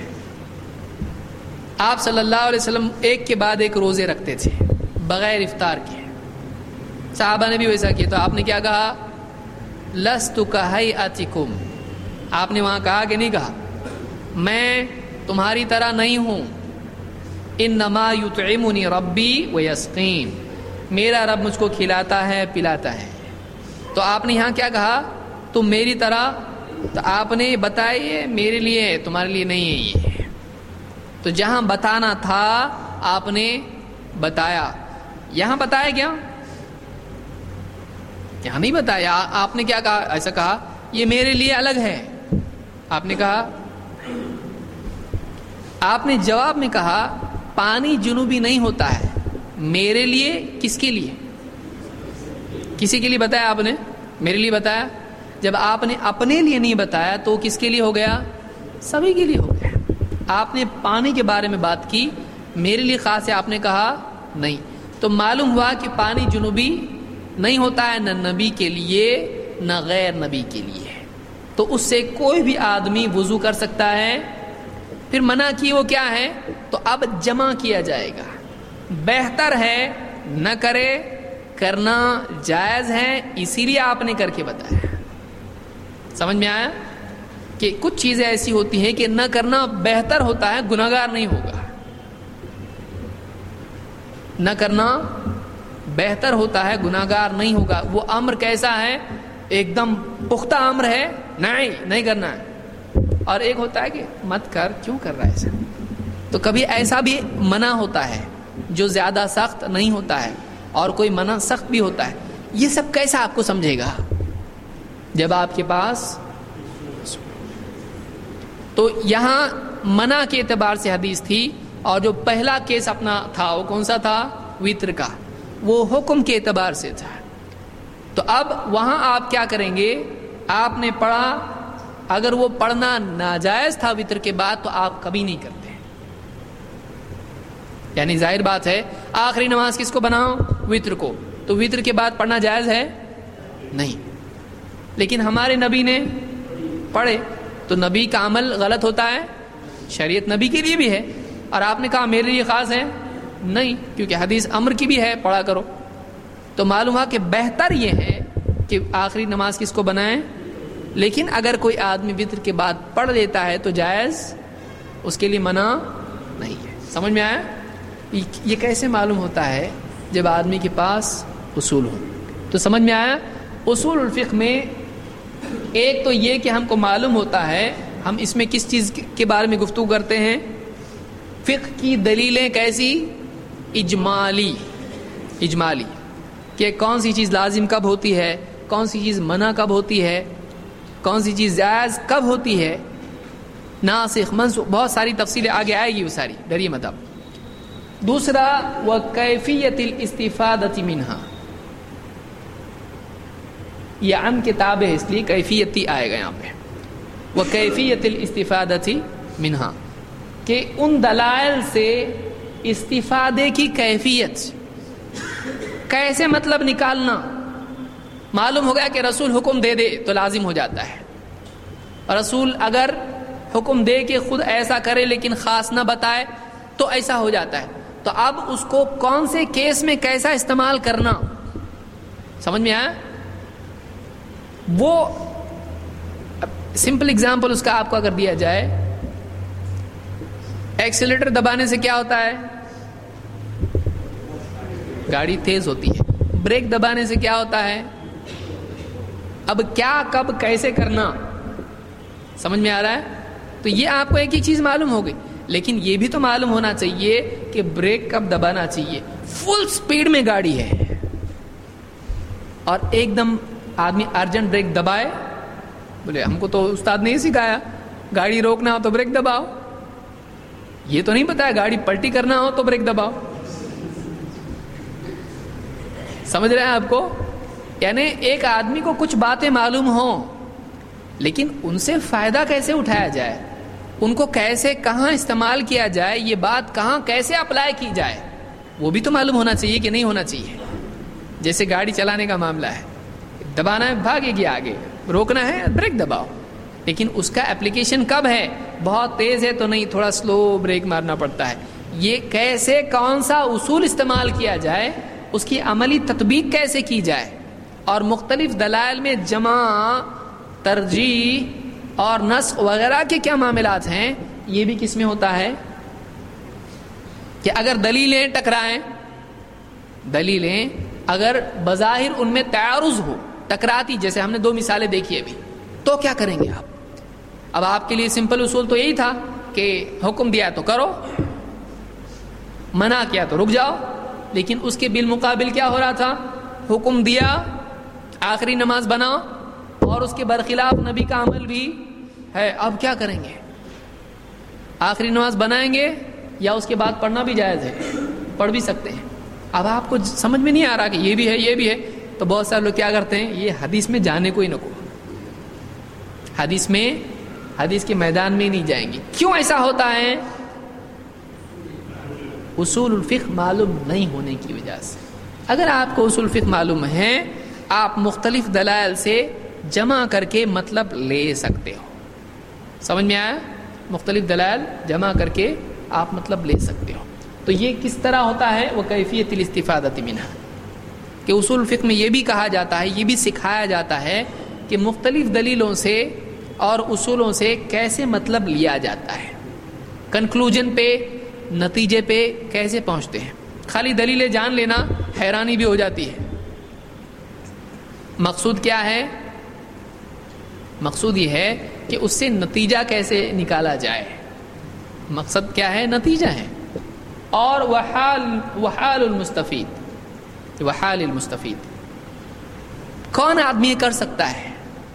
آپ صلی اللہ علیہ وسلم ایک کے بعد ایک روزے رکھتے تھے بغیر افطار کے، صحابہ نے بھی ویسا کیا، تو آپ نے کیا کہا؟ لست کہیئتکم، آپ نے وہاں کہا کہ نہیں کہا میں تمہاری طرح نہیں ہوں، انما یطعمنی ربی ویسقین، میرا رب مجھ کو کھلاتا ہے پلاتا ہے۔ تو آپ نے یہاں کیا کہا؟ تم میری طرح، تو آپ نے بتائیے میرے لیے ہے، تمہارے لیے نہیں ہے یہ۔ تو جہاں بتانا تھا آپ نے بتایا، یہاں بتایا کیا؟ یہاں نہیں بتایا۔ آپ نے کیا کہا؟ ایسا کہا یہ میرے لیے الگ ہے، آپ نے کہا۔ آپ نے جواب میں کہا پانی جنوبی نہیں ہوتا ہے، میرے لیے، کس کے لیے؟ کسی کے لیے بتایا آپ نے؟ میرے لیے بتایا۔ جب آپ نے اپنے لیے نہیں بتایا تو کس کے لیے ہو گیا؟ سبھی کے لیے ہو گیا۔ آپ نے پانی کے بارے میں بات کی، میرے لیے خاص ہے آپ نے کہا نہیں، تو معلوم ہوا کہ پانی جنوبی نہیں ہوتا ہے، نہ نبی کے لیے نہ غیر نبی کے لیے، تو اس سے کوئی بھی آدمی وضو کر سکتا ہے۔ پھر منع کی وہ کیا ہے؟ تو اب جمع کیا جائے گا، بہتر ہے نہ کرے، کرنا جائز ہے، اسی لیے آپ نے کر کے بتایا۔ سمجھ میں آیا کہ کچھ چیزیں ایسی ہوتی ہیں کہ نہ کرنا بہتر ہوتا ہے، گناہگار نہیں ہوگا، نہ کرنا بہتر ہوتا ہے، گناہگار نہیں ہوگا۔ وہ امر کیسا ہے؟ ایک دم پختہ امر ہے، نہیں نہیں کرنا ہے، اور ایک ہوتا ہے کہ مت کر، کیوں کر رہا ہے ایسا؟ تو کبھی ایسا بھی منع ہوتا ہے جو زیادہ سخت نہیں ہوتا ہے، اور کوئی منع سخت بھی ہوتا ہے۔ یہ سب کیسا آپ کو سمجھے گا جب آپ کے پاس؟ تو یہاں منع کے اعتبار سے حدیث تھی، اور جو پہلا کیس اپنا تھا وہ کون سا تھا؟ وتر کا، وہ حکم کے اعتبار سے تھا۔ تو اب وہاں آپ کیا کریں گے؟ آپ نے پڑھا، اگر وہ پڑھنا ناجائز تھا وتر کے بعد تو آپ کبھی نہیں کرتے، یعنی ظاہر بات ہے آخری نماز کس کو بناؤ؟ وتر کو، تو وتر کے بعد پڑھنا جائز ہے نہیں، لیکن ہمارے نبی نے پڑھے، تو نبی کا عمل غلط ہوتا ہے؟ شریعت نبی کے لیے بھی ہے، اور آپ نے کہا میرے لیے خاص ہے نہیں، کیونکہ حدیث امر کی بھی ہے پڑھا کرو۔ تو معلوم ہوا کہ بہتر یہ ہے کہ آخری نماز کس کو بنائیں، لیکن اگر کوئی آدمی وتر کے بعد پڑھ لیتا ہے تو جائز، اس کے لیے منع نہیں ہے۔ سمجھ میں آیا؟ یہ کیسے معلوم ہوتا ہے؟ جب آدمی کے پاس اصول ہو۔ تو سمجھ میں آیا؟ اصول الفقہ میں ایک تو یہ کہ ہم کو معلوم ہوتا ہے، ہم اس میں کس چیز کے بارے میں گفتگو کرتے ہیں؟ فقہ کی دلیلیں کیسی؟ اجمالی، اجمالی کہ کون سی چیز لازم کب ہوتی ہے، کون سی چیز منع کب ہوتی ہے، کون سی چیز جائز کب ہوتی ہے، ناسخ منسوخ، بہت ساری تفصیلیں آگے آئے گی وہ ساری، ڈریے مت اب. دوسرا وکیفیت الاستفادۃ منہا، یہ عام کتاب ہے اس لیے کیفیتی آئے گا یہاں پہ. وکیفیت الاستفادۃ منہا کہ ان دلائل سے استفادے کی کیفیت، کیسے مطلب نکالنا. معلوم ہو گیا کہ رسول حکم دے دے تو لازم ہو جاتا ہے، رسول اگر حکم دے کے خود ایسا کرے لیکن خاص نہ بتائے تو ایسا ہو جاتا ہے. تو اب اس کو کون سے کیس میں کیسا استعمال کرنا، سمجھ میں آیا؟ وہ سمپل اگزامپل اس کا آپ کو اگر دیا جائے، ایکسیلیٹر دبانے سے کیا ہوتا ہے؟ گاڑی تیز ہوتی ہے. بریک دبانے سے کیا ہوتا ہے؟ اب کیا کب کیسے کرنا، سمجھ میں آ رہا ہے؟ تو یہ آپ کو ایک ہی چیز معلوم ہوگی، لیکن یہ بھی تو معلوم ہونا چاہیے کہ بریک کب دبانا چاہیے. فل سپیڈ میں گاڑی ہے اور ایک دم آدمی ارجنٹ بریک دبائے، بولے ہم کو تو استاد نے سکھایا گاڑی روکنا ہو تو بریک دباؤ، یہ تو نہیں بتایا گاڑی پلٹی کرنا ہو تو بریک دباؤ. سمجھ رہے ہیں آپ کو؟ یعنی ایک آدمی کو کچھ باتیں معلوم ہوں لیکن ان سے فائدہ کیسے اٹھایا جائے، ان کو کیسے کہاں استعمال کیا جائے، یہ بات کہاں کیسے اپلائی کی جائے، وہ بھی تو معلوم ہونا چاہیے کہ نہیں ہونا چاہیے. جیسے گاڑی چلانے کا معاملہ ہے، دبانا ہے بھاگے گی آگے، روکنا ہے بریک دباؤ، لیکن اس کا اپلیکیشن کب ہے؟ بہت تیز ہے تو نہیں، تھوڑا سلو بریک مارنا پڑتا ہے. یہ کیسے کون سا اصول استعمال کیا جائے، اس کی عملی تطبیق کیسے کی جائے، اور مختلف دلائل میں جمع، ترجیح اور نسخ وغیرہ کے کیا معاملات ہیں، یہ بھی کس میں ہوتا ہے کہ اگر دلیلیں ٹکرائیں، دلیلیں اگر بظاہر ان میں تعارض ہو، ٹکراتی، جیسے ہم نے دو مثالیں دیکھی ابھی، تو کیا کریں گے آپ؟ اب آپ کے لیے سمپل اصول تو یہی تھا کہ حکم دیا تو کرو، منع کیا تو رک جاؤ. لیکن اس کے بالمقابل کیا ہو رہا تھا؟ حکم دیا آخری نماز بناؤ اور اس کے برخلاف نبی کا عمل بھی ہے. اب کیا کریں گے؟ آخری نماز بنائیں گے یا اس کے بعد پڑھنا بھی جائز ہے، پڑھ بھی سکتے ہیں. اب آپ کو سمجھ میں نہیں آ رہا کہ یہ بھی ہے یہ بھی ہے، تو بہت سارے لوگ کیا کرتے ہیں، یہ حدیث میں جانے کو ہی نہ کو، حدیث میں حدیث کے میدان میں نہیں جائیں گے. کیوں ایسا ہوتا ہے؟ اصول الفقہ معلوم نہیں ہونے کی وجہ سے. اگر آپ کو اصول الفقہ معلوم ہے، آپ مختلف دلائل سے جمع کر کے مطلب لے سکتے ہو. سمجھ میں آیا؟ مختلف دلائل جمع کر کے آپ مطلب لے سکتے ہو. تو یہ کس طرح ہوتا ہے؟ وہ کیفیت الاستفادۃ منہا، کہ اصول فقہ میں یہ بھی کہا جاتا ہے، یہ بھی سکھایا جاتا ہے کہ مختلف دلیلوں سے اور اصولوں سے کیسے مطلب لیا جاتا ہے، کنکلوژن پہ، نتیجے پہ کیسے پہنچتے ہیں. خالی دلیلیں جان لینا حیرانی بھی ہو جاتی ہے. مقصود کیا ہے؟ مقصود یہ ہے کہ اس سے نتیجہ کیسے نکالا جائے. مقصد کیا ہے؟ نتیجہ ہے. اور وحال وحال المستفید، وحال المستفید کون آدمی کر سکتا ہے؟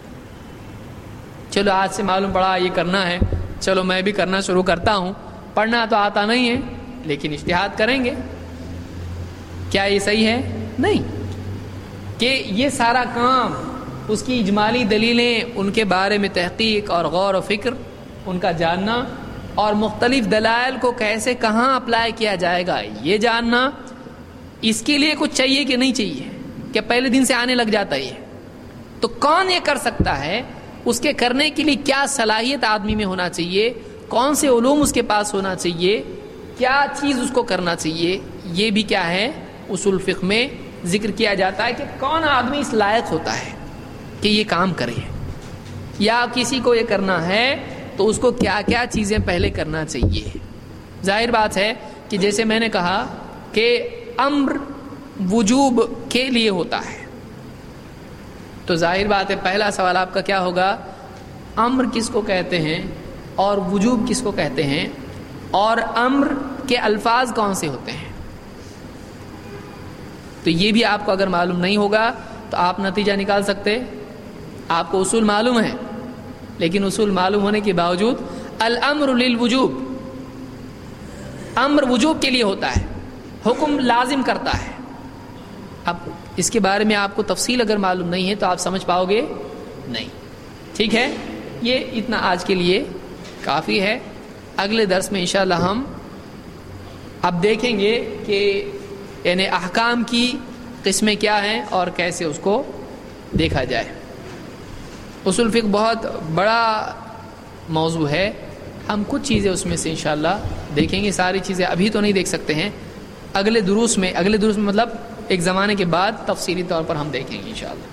چلو آج سے معلوم پڑا یہ کرنا ہے، چلو میں بھی کرنا شروع کرتا ہوں. پڑھنا تو آتا نہیں ہے لیکن اجتہاد کریں گے. کیا یہ صحیح ہے؟ نہیں. کہ یہ سارا کام، اس کی اجمالی دلیلیں، ان کے بارے میں تحقیق اور غور و فکر، ان کا جاننا، اور مختلف دلائل کو کیسے کہاں اپلائی کیا جائے گا یہ جاننا، اس کے لیے کچھ چاہیے کہ نہیں چاہیے؟ کہ پہلے دن سے آنے لگ جاتا ہے؟ تو کون یہ کر سکتا ہے؟ اس کے کرنے کے لیے کیا صلاحیت آدمی میں ہونا چاہیے، کون سے علوم اس کے پاس ہونا چاہیے، کیا چیز اس کو کرنا چاہیے، یہ بھی کیا ہے اصول فقہ میں ذکر کیا جاتا ہے کہ کون آدمی اس لائق ہوتا ہے کہ یہ کام کرے. یا کسی کو یہ کرنا ہے تو اس کو کیا کیا چیزیں پہلے کرنا چاہیے. ظاہر بات ہے کہ جیسے میں نے کہا کہ امر وجوب کے لیے ہوتا ہے، تو ظاہر بات ہے پہلا سوال آپ کا کیا ہوگا، امر کس کو کہتے ہیں اور وجوب کس کو کہتے ہیں، اور امر کے الفاظ کون سے ہوتے ہیں. تو یہ بھی آپ کو اگر معلوم نہیں ہوگا تو آپ نتیجہ نکال سکتے. آپ کو اصول معلوم ہے لیکن اصول معلوم ہونے کے باوجود الامر للوجوب، امر وجوب کے لیے ہوتا ہے، حکم لازم کرتا ہے. اب اس کے بارے میں آپ کو تفصیل اگر معلوم نہیں ہے تو آپ سمجھ پاؤ گے نہیں. ٹھیک ہے، یہ اتنا آج کے لیے کافی ہے. اگلے درس میں انشاءاللہ ہم اب دیکھیں گے کہ یعنی احکام کی قسمیں کیا ہیں اور کیسے اس کو دیکھا جائے. اصول فقہ بہت بڑا موضوع ہے، ہم کچھ چیزیں اس میں سے انشاءاللہ دیکھیں گے. ساری چیزیں ابھی تو نہیں دیکھ سکتے ہیں، اگلے دروس میں اگلے دروس میں مطلب ایک زمانے کے بعد تفصیلی طور پر ہم دیکھیں گے انشاءاللہ.